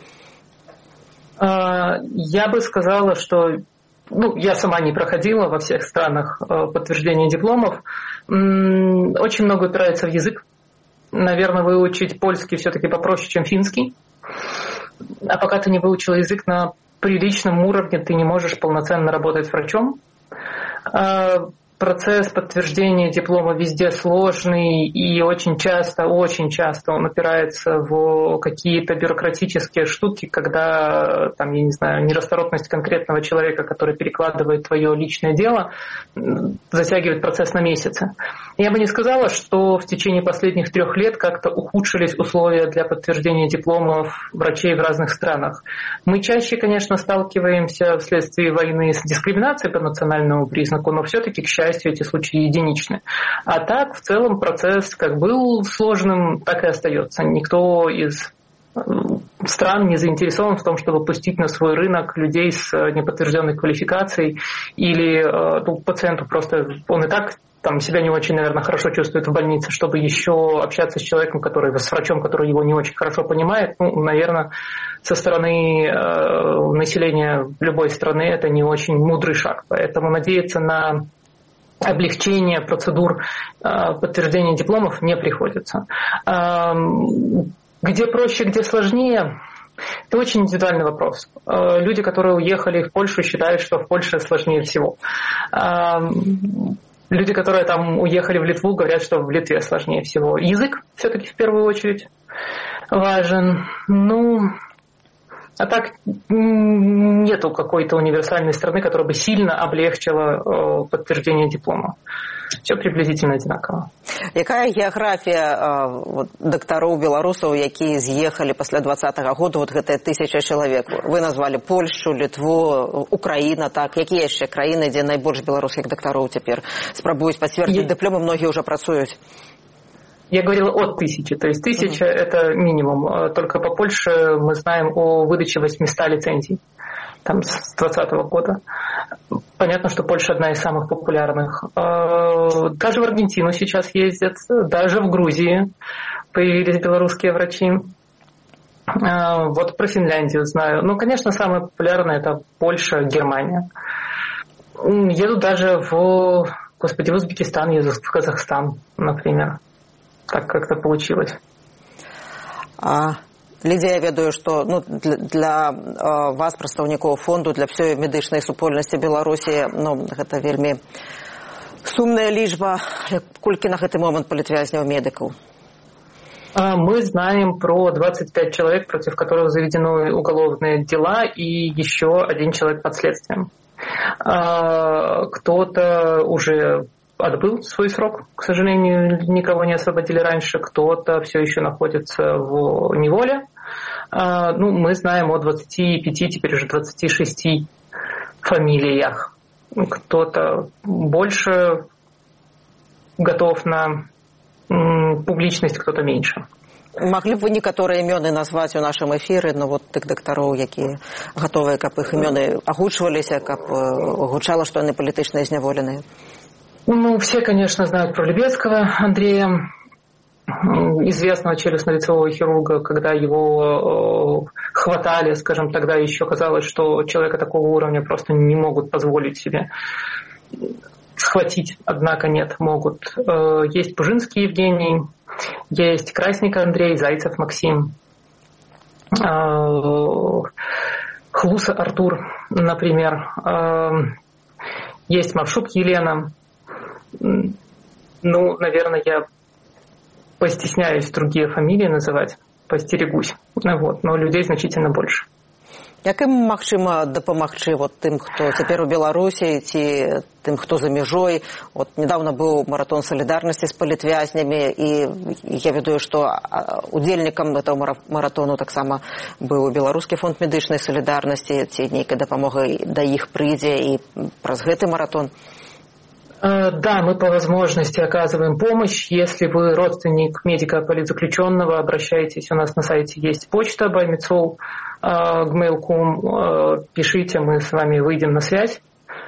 Я бы сказала, что я сама не проходила во всех странах подтверждения дипломов. Очень много упирается в язык. Наверное, выучить польский все-таки попроще, чем финский. А пока ты не выучил язык на приличном уровне, ты не можешь полноценно работать врачом. Процесс подтверждения диплома везде сложный, и очень часто он упирается в какие-то бюрократические штуки, когда, нерасторопность конкретного человека, который перекладывает твое личное дело, затягивает процесс на месяцы. Я бы не сказала, что в течение последних 3 лет как-то ухудшились условия для подтверждения дипломов врачей в разных странах. Мы чаще, конечно, сталкиваемся вследствие войны с дискриминацией по национальному признаку, но все-таки, к счастью, эти случаи единичны. А так, в целом, процесс как был сложным, так и остается. Никто из стран не заинтересован в том, чтобы пустить на свой рынок людей с неподтвержденной квалификацией или пациенту просто, он и так себя не очень, наверное, хорошо чувствует в больнице, чтобы еще общаться с врачом, который его не очень хорошо понимает, наверное, со стороны населения любой страны это не очень мудрый шаг. Поэтому надеяться на облегчение процедур подтверждения дипломов не приходится. Где проще, где сложнее, это очень индивидуальный вопрос. Люди, которые уехали в Польшу, считают, что в Польше сложнее всего. Люди, которые там уехали в Литву, говорят, что в Литве сложнее всего. Язык все-таки в первую очередь важен. А так нету какой-то универсальной страны, которая бы сильно облегчила подтверждение диплома. Все приблизительно одинаково. Якая геаграфія дактароў беларусаў, якія з'ехалі пасля 2020 года, гэтыя 1000 чалавек? Вы назвалі Польшу, Літву, Украіна, так? Якія яшчэ краіны, дзе найбольш беларускіх дактароў цяпер спрабуюць пацвердзіць дыпломы, многія ўжо працуюць? Я говорила от 1000, то есть 1000 это минимум. Только по Польше мы знаем о выдаче 800 лицензий там, с 2020 года. Понятно, что Польша одна из самых популярных. Даже в Аргентину сейчас ездят, даже в Грузии появились белорусские врачи. Вот про Финляндию знаю. Конечно, самое популярное это Польша, Германия. Еду даже в Узбекистан, еду в Казахстан, например. Так как-то получилось. Лідія, я ведаю, што для вас, прадстаўнікоў фонду, для ўсёй медычнай супольнасці Беларусі, гэта вельмі сумная лічба. Колькі на гэты момант палітвязняў медыкаў? Мы знаем про 25 человек, против которых заведены уголовные дела, и еще 1 человек под следствием. Кто-то уже отбыл свой срок, к сожалению, никого не освободили раньше, кто-то все еще находится в неволе. Мы знаем о 25, теперь уже 26 фамилиях. Кто-то больше готов на публичность, кто-то меньше. Маглі б вы некаторыя імёны назваць у нашым эфіры, тых дактароў, якія гатовыя, каб іх імёны агучваліся, каб гучала, што яны палітычна зняволеныя? Все, конечно, знают про Любецкого Андрея, известного челюстно-лицевого хирурга, когда его хватали, скажем, тогда еще казалось, что человека такого уровня просто не могут позволить себе схватить, однако нет, могут. Есть Пужинский Евгений, есть Красник Андрей, Зайцев Максим, Хлуса Артур, например, есть Мавшук Елена. Наверное, я постесняюсь другие фамилии называть, постерегусь. Но людей значительно больше. Як ім магчыма дапамагчы тым, хто цяпер у Беларусі, ці тым, хто за мяжой? Недавно быў маратон салідарнасці з палітвязнямі, і я ведаю, што удзельнікам этого маратону таксама быў беларускі фонд медычнай салідарнасці, ці нейкая дапамога да іх прыйдзе і праз гэты маратон? Да, мы по возможности оказываем помощь. Если вы родственник медика-политзаключенного, обращайтесь. У нас на сайте есть почта baymitsol@gmail.com. Пишите, мы с вами выйдем на связь.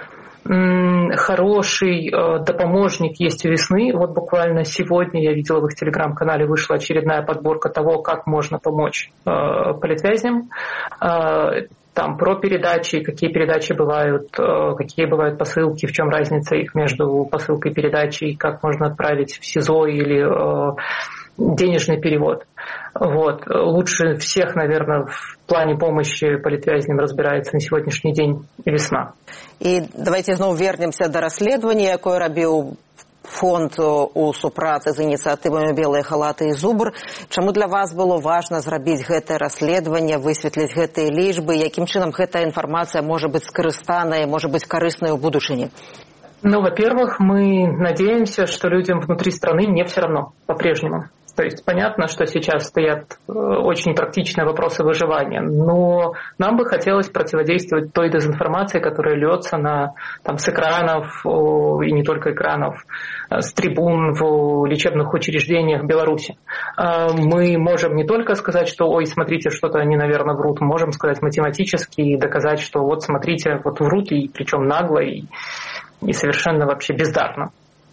Хороший допоможник есть у «Весны». Буквально сегодня я видела в их телеграм-канале вышла очередная подборка того, как можно помочь политвязням. Там про передачи, какие передачи бывают, какие бывают посылки, в чем разница их между посылкой и передачей, как можно отправить в СИЗО или денежный перевод. Лучше всех, наверное, в плане помощи политвязням разбирается на сегодняшний день «Весна». И давайте зноў вернемся до расследования, якое рабіў фонд у супрацы з ініцыятывамі «Белыя халаты» і «Зубр». Чаму для вас было важна зрабіць гэтае расследаванне, высветліць гэтыя лічбы? Якім чынам гэтая інфармацыя можа быць скарыстаная, можа быць карысная ў будучыні? Во-первых, мы надеемся, что людям внутри страны не все равно по-прежнему. То есть понятно, что сейчас стоят очень практичные вопросы выживания, но нам бы хотелось противодействовать той дезинформации, которая льется с экранов, и не только экранов, с трибун в лечебных учреждениях Беларуси. Мы можем не только сказать, что «ой, смотрите, что-то они, наверное, врут», мы можем сказать математически и доказать, что смотрите, врут, и причем нагло, и совершенно вообще бездарно.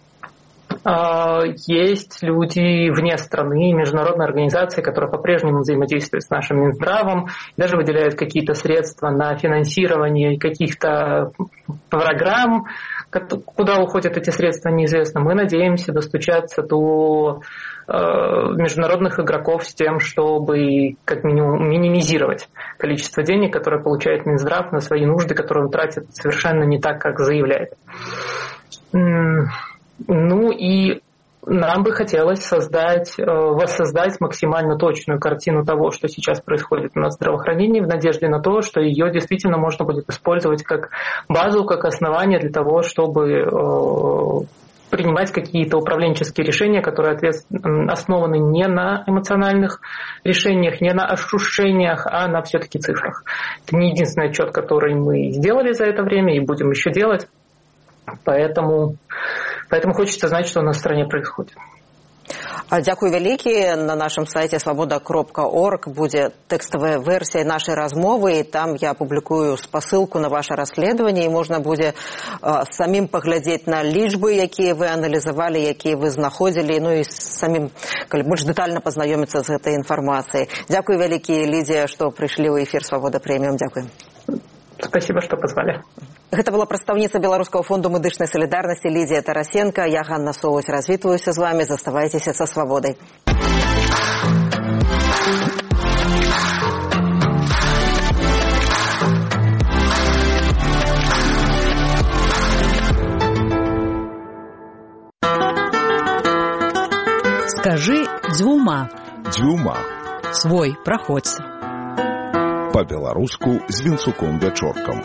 Есть люди вне страны, международные организации, которые по-прежнему взаимодействуют с нашим Минздравом, даже выделяют какие-то средства на финансирование каких-то программ. Куда уходят эти средства, неизвестно. Мы надеемся достучаться до международных игроков с тем, чтобы как минимум минимизировать количество денег, которое получает Минздрав на свои нужды, которые он тратит совершенно не так, как заявляет. И нам бы хотелось воссоздать максимально точную картину того, что сейчас происходит у нас в здравоохранении, в надежде на то, что ее действительно можно будет использовать как базу, как основание для того, чтобы принимать какие-то управленческие решения, которые основаны не на эмоциональных решениях, не на ощущениях, а на все-таки цифрах. Это не единственный отчет, который мы сделали за это время и будем еще делать. Поэтому хочется знать, что у нас в стране происходит. Дзякуй вялікі. На нашым сайце свабода.орг будзе тэкставая версія нашай размовы, і там я публікую спасылку на ваше расследаванне, і можна будзе самім паглядзець на лічбы, якія вы аналізавалі, якія вы знаходзілі, і самім больш дэтальна пазнаёміцца з гэтай інфармацыяй. Дзякуй вялікі, Лідзія, што прыйшлі ў эфір «Свабода Прэміум». Дзякуй. Спасибо, что позвали. Гэта была прадстаўніца Беларускага фонду медычнай салідарнасці Лідзія Тарасенко. Я, Ганна Соваць, развітваюся з вами. Заставайцеся са свабодай. Скажи дзвюма. Дзвюма. Свой, праходзь. Па-беларуску з Вінцуком Вячоркам.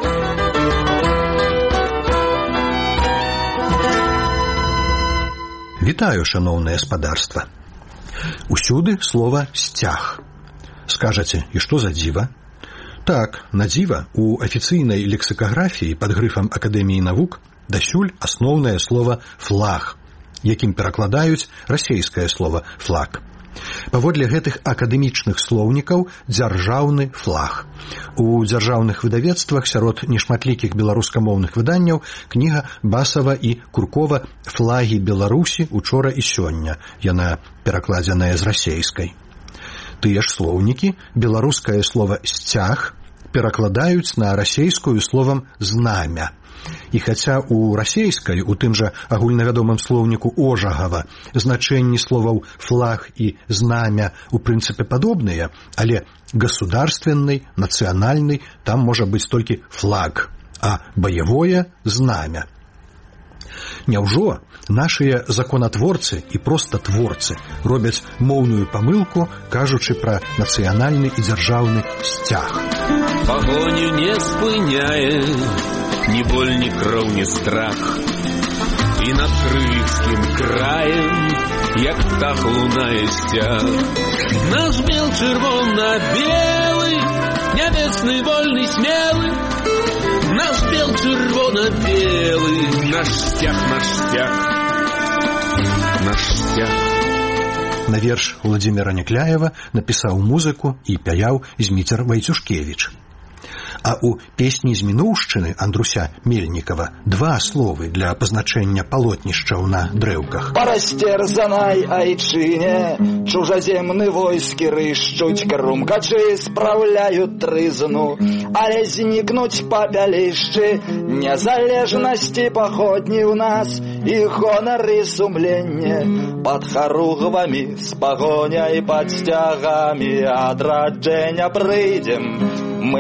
Вітаю, шаноўнае спадарства. Усюды слова «сцяг». Скажаце, і што за дзіва? Так, на дзіва, у афіцыйнай лексікаграфіі пад грыфам Акадэміі навук дасюль асноўнае слова «флаг», якім перакладаюць расейскае слова «флаг». Паводле гэтых акадэмічных слоўнікаў дзяржаўны флаг. У дзяржаўных выдавецтвах сярод нешматлікіх беларускамоўных выданняў кніга Басава і Куркова «Флагі Беларусі учора і сёння». Яна перакладзеная з расейскай. Тыя ж слоўнікі беларускае слова «сцяг» перакладаюць на расейскую словам «знамя». І хаця у расейскай, у тым жа агульнавядомым слоўніку Ожагава, значэнні словаў «флаг» і «знамя» у прынцыпе падобныя, але государственный, нацыянальны там можа быць толькі «флаг», а баявое – «знамя». Няўжо нашыя законатворцы і проста творцы робяць моўную памылку, кажучы пра нацыянальны і дзяржаўны сцяг? Погоню не спыняе ни боль, ни кроў, ни страх. І над крымскім краем, як птах лунае сцяг. Наш бел чырвона-белы, нябесны, вольны, смелы. Наш бел чырвона-белы, наш сцяг, наш сцяг, наш сцяг. На верш Владзіміра Някляева напісаў музыку і пяяў Зміцер Вайцюшкевіч. А ў песні з мінуўшчыны Андруся Мельнікава два словы для пазначэння палотнішчаў на дрэўках. Па расцерзанай айчыне чужаземны войскі рышчуць, крумкачы спраўляюць трызну, але знікнуць папялішчы незалежнасці паходні ў нас і гонар і сумленне пад харугвамі з пагоняй пад сцягамі адраджэння прыйдзем.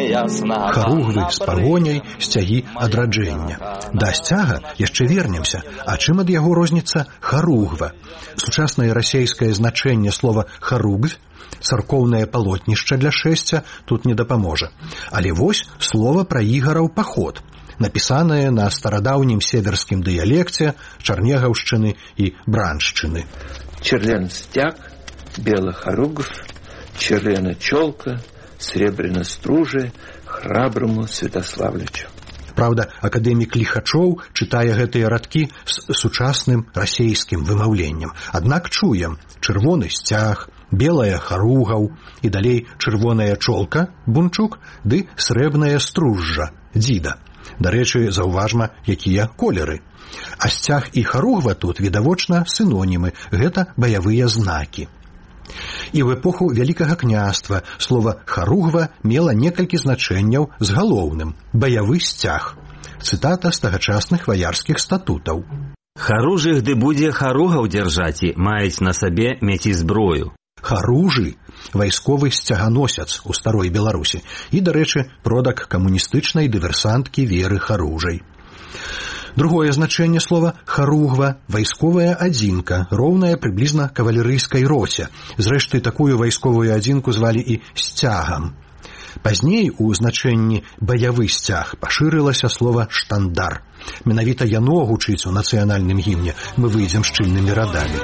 Харугвы з пагоняй, сцягі адраджэння. Да сцяга яшчэ вернемся. А чым ад яго розніца харугва? Сучаснае расейскае значэнне слова харугвь, царкоўнае палотнішча для шэсця, тут не дапаможа. Але вось слова пра ігараў паход, напісанае на старадаўнім северскім дыялекце Чарнегаўшчыны і Браншчыны. Черлен стяг, белый харугв, черлена чолка, сребряна стружа храброму Святославлячу. Праўда, акадэмік Ліхачоў чытае гэтыя радкі з сучасным расейскім вымаўленнем. Аднак чуем чырвоны сцяг, белая харугаў і далей чырвоная чолка, Бунчук, ды срэбная стружжа, дзіда. Дарэчы, заўважма, якія колеры. А сцяг і харугва тут, відавочна, сінонімы. Гэта баявыя знакі. І ў эпоху Вялікага княства слова «харугва» мела некалькі значэнняў з галоўным – баявы сцяг. Цытата з тагачасных ваярскіх статутаў. «Харужых ды будзе харугаў дзяржаці, маюць на сабе меці зброю». Харужы – вайсковы сцяганосец у старой Беларусі і, дарэчы, продак камуністычнай дыверсанткі Веры Харужай. Другое значэнне слова «харугва» – вайсковая адзінка, роўная прыблізна кавалерыйскай роце. Зрэшты, такую вайсковую адзінку звалі і сцягам. Пазней у значэнні «баявы сцяг» пашырылася слова «штандар». Менавіта яно гучыць у нацыянальным гімне «Мы выйдзем шчыльнымі радамі».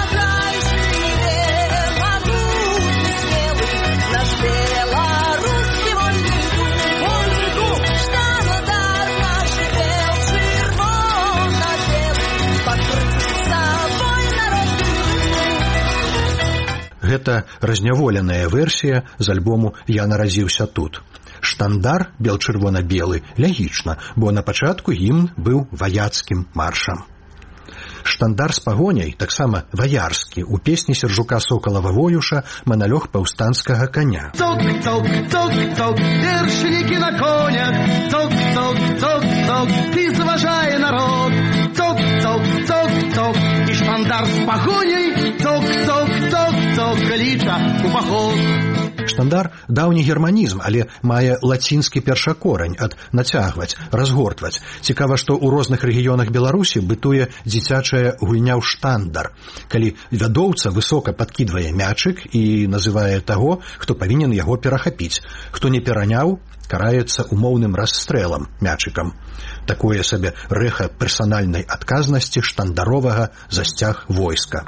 Гэта разняволеная версія з альбому «Я наразіўся тут». Штандар бел-чырвона-белы лягічна, бо на пачатку гімн быў ваяцкім маршам. Штандар з пагоняй, таксама ваярскі, у песні Сержука Сокалава-Воюша «Маналёг паўстанцкага коня». Цок-цок-цок-цок, вершнікі на конях, цок-цок-цок-цок, ты заважае народ. Цок-цок-цок-цок, і штандар з пагоняй, цок-цок-цок-цок, ліча у паход. Штандар – даўні германізм, але мае лацінскі першакорань ад нацягваць, разгортваць. Цікава, што ў розных рэгіёнах Беларусі бытуе дзіцячая гульня ў штандар, калі вядоўца высока падкідвае мячык і называе таго, хто павінен яго перахапіць. Хто не пераняў, караецца умоўным расстрэлам мячыкам. Такое сабе рэха персанальнай адказнасці штандаровага за сцяг войска.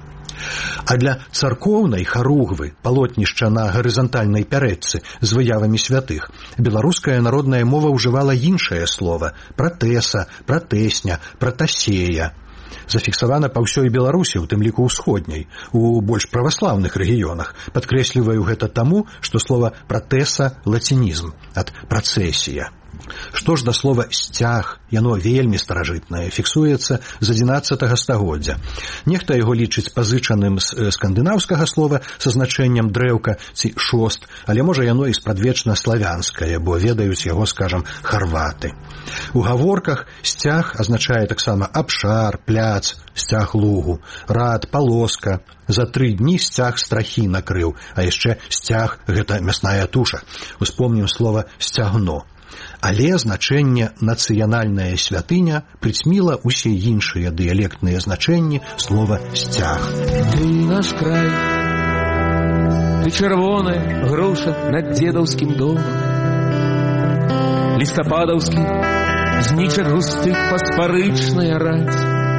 А для царкоўнай харугвы, палотнішча на гарызантальнай пярэчцы з выявамі святых, беларуская народная мова ўжывала іншае слова – пратэса, пратэсня, пратасея. Зафіксавана па ўсёй Беларусі, у тым ліку ўсходняй, у больш праваслаўных рэгіёнах. Падкрэсліваю гэта таму, што слова пратэса – лацінізм, ад працэсія. Што ж да слова «сцяг», яно вельмі старажытнае, фіксуецца з 11 стагоддзя. Нехта яго лічыць пазычаным з скандынаўскага слова са значэннем дрэўка ці шост, але можа яно і спрадвечна славянскае, бо ведаюць яго, скажам, харваты. У гаворках сцяг азначае таксама абшар, пляц, сцяг лугу, рад, палоска. За 3 дні сцяг страхі накрыў, а яшчэ сцяг – гэта мясная туша. Успомнім слова «сцягно». Але значэнне «нацыянальная святыня» прыцьміла ўсе іншыя дыялектныя значэнні слова «сцяг». Ты наш край, ты чырвоная груша над дзедаўскім домам, лістападаўскі знічак густых паспарычная раць.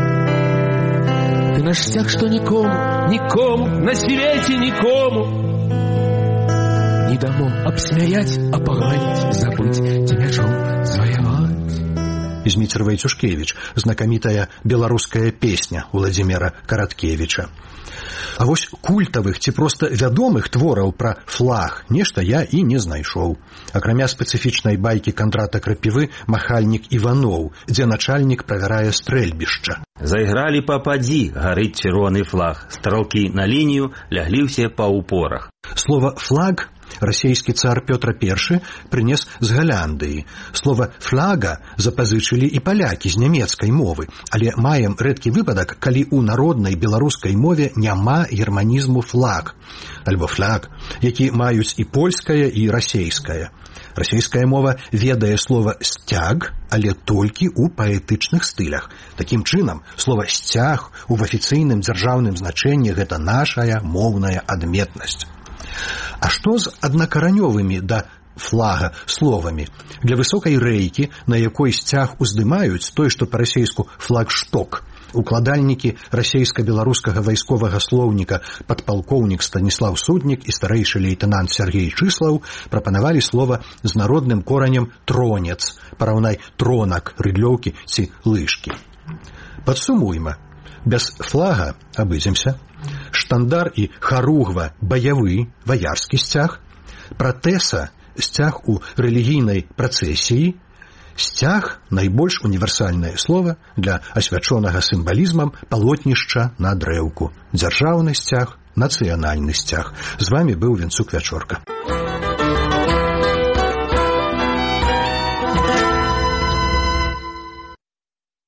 Ты наш сцяг, што нікому на свеце нікому не дамо абсмяяць, апаганіць, забыць ці мячом зваяваць. Зміцер Вайцюшкевіч, знакамітая беларуская песня Уладзіміра Караткевіча. А вось культавых ці проста вядомых твораў пра флаг нешта я і не знайшоў. Акрамя спецыфічнай байкі Кандрата Крапівы «Махальнік Іваноў», дзе начальнік правярае стрэльбішча. Зайгралі пападзі, гарыць чырвоны флаг. Стралкі на лінію ляглі ўсе па упорах. Слова «флаг» расійскі цар Пётр I прынес з Галяндыі. Слова «флага» запазычылі і палякі з нямецкай мовы, але маем рэдкі выпадак, калі ў народнай беларускай мове няма германізму «флаг» альбо «фляг», які маюць і польская, і расейская. Расійская мова ведае слова «сцяг», але толькі ў паэтычных стылях. Такім чынам, слова «сцяг» у афіцыйным дзяржаўным значэнні гэта нашая моўная адметнасць. А што з аднакаранёвымі да флага словамі? Для высокай рэйкі, на якой сцяг уздымаюць, той, што па-расейску «флагшток», укладальнікі расейска-беларускага вайсковага слоўніка падпалкоўнік Станіслаў Суднік і старэйшы лейтэнант Сергей Чыслаў прапанавалі слова з народным коранем «тронец», параўнай «тронак», «рыдлёўкі» ці «лыжкі». Падсумуйма. Без флага абыдземся. Штандар і харугва – баявы, ваярскі сцяг. Пратэса – сцяг у рэлігійнай працэсіі. Сцяг – найбольш універсальнае слова для асвячонага сімвалізмам палотнішча на дрэўку. Дзяржаўны сцяг, нацыянальны сцяг. З вамі быў Венцук Вячорка.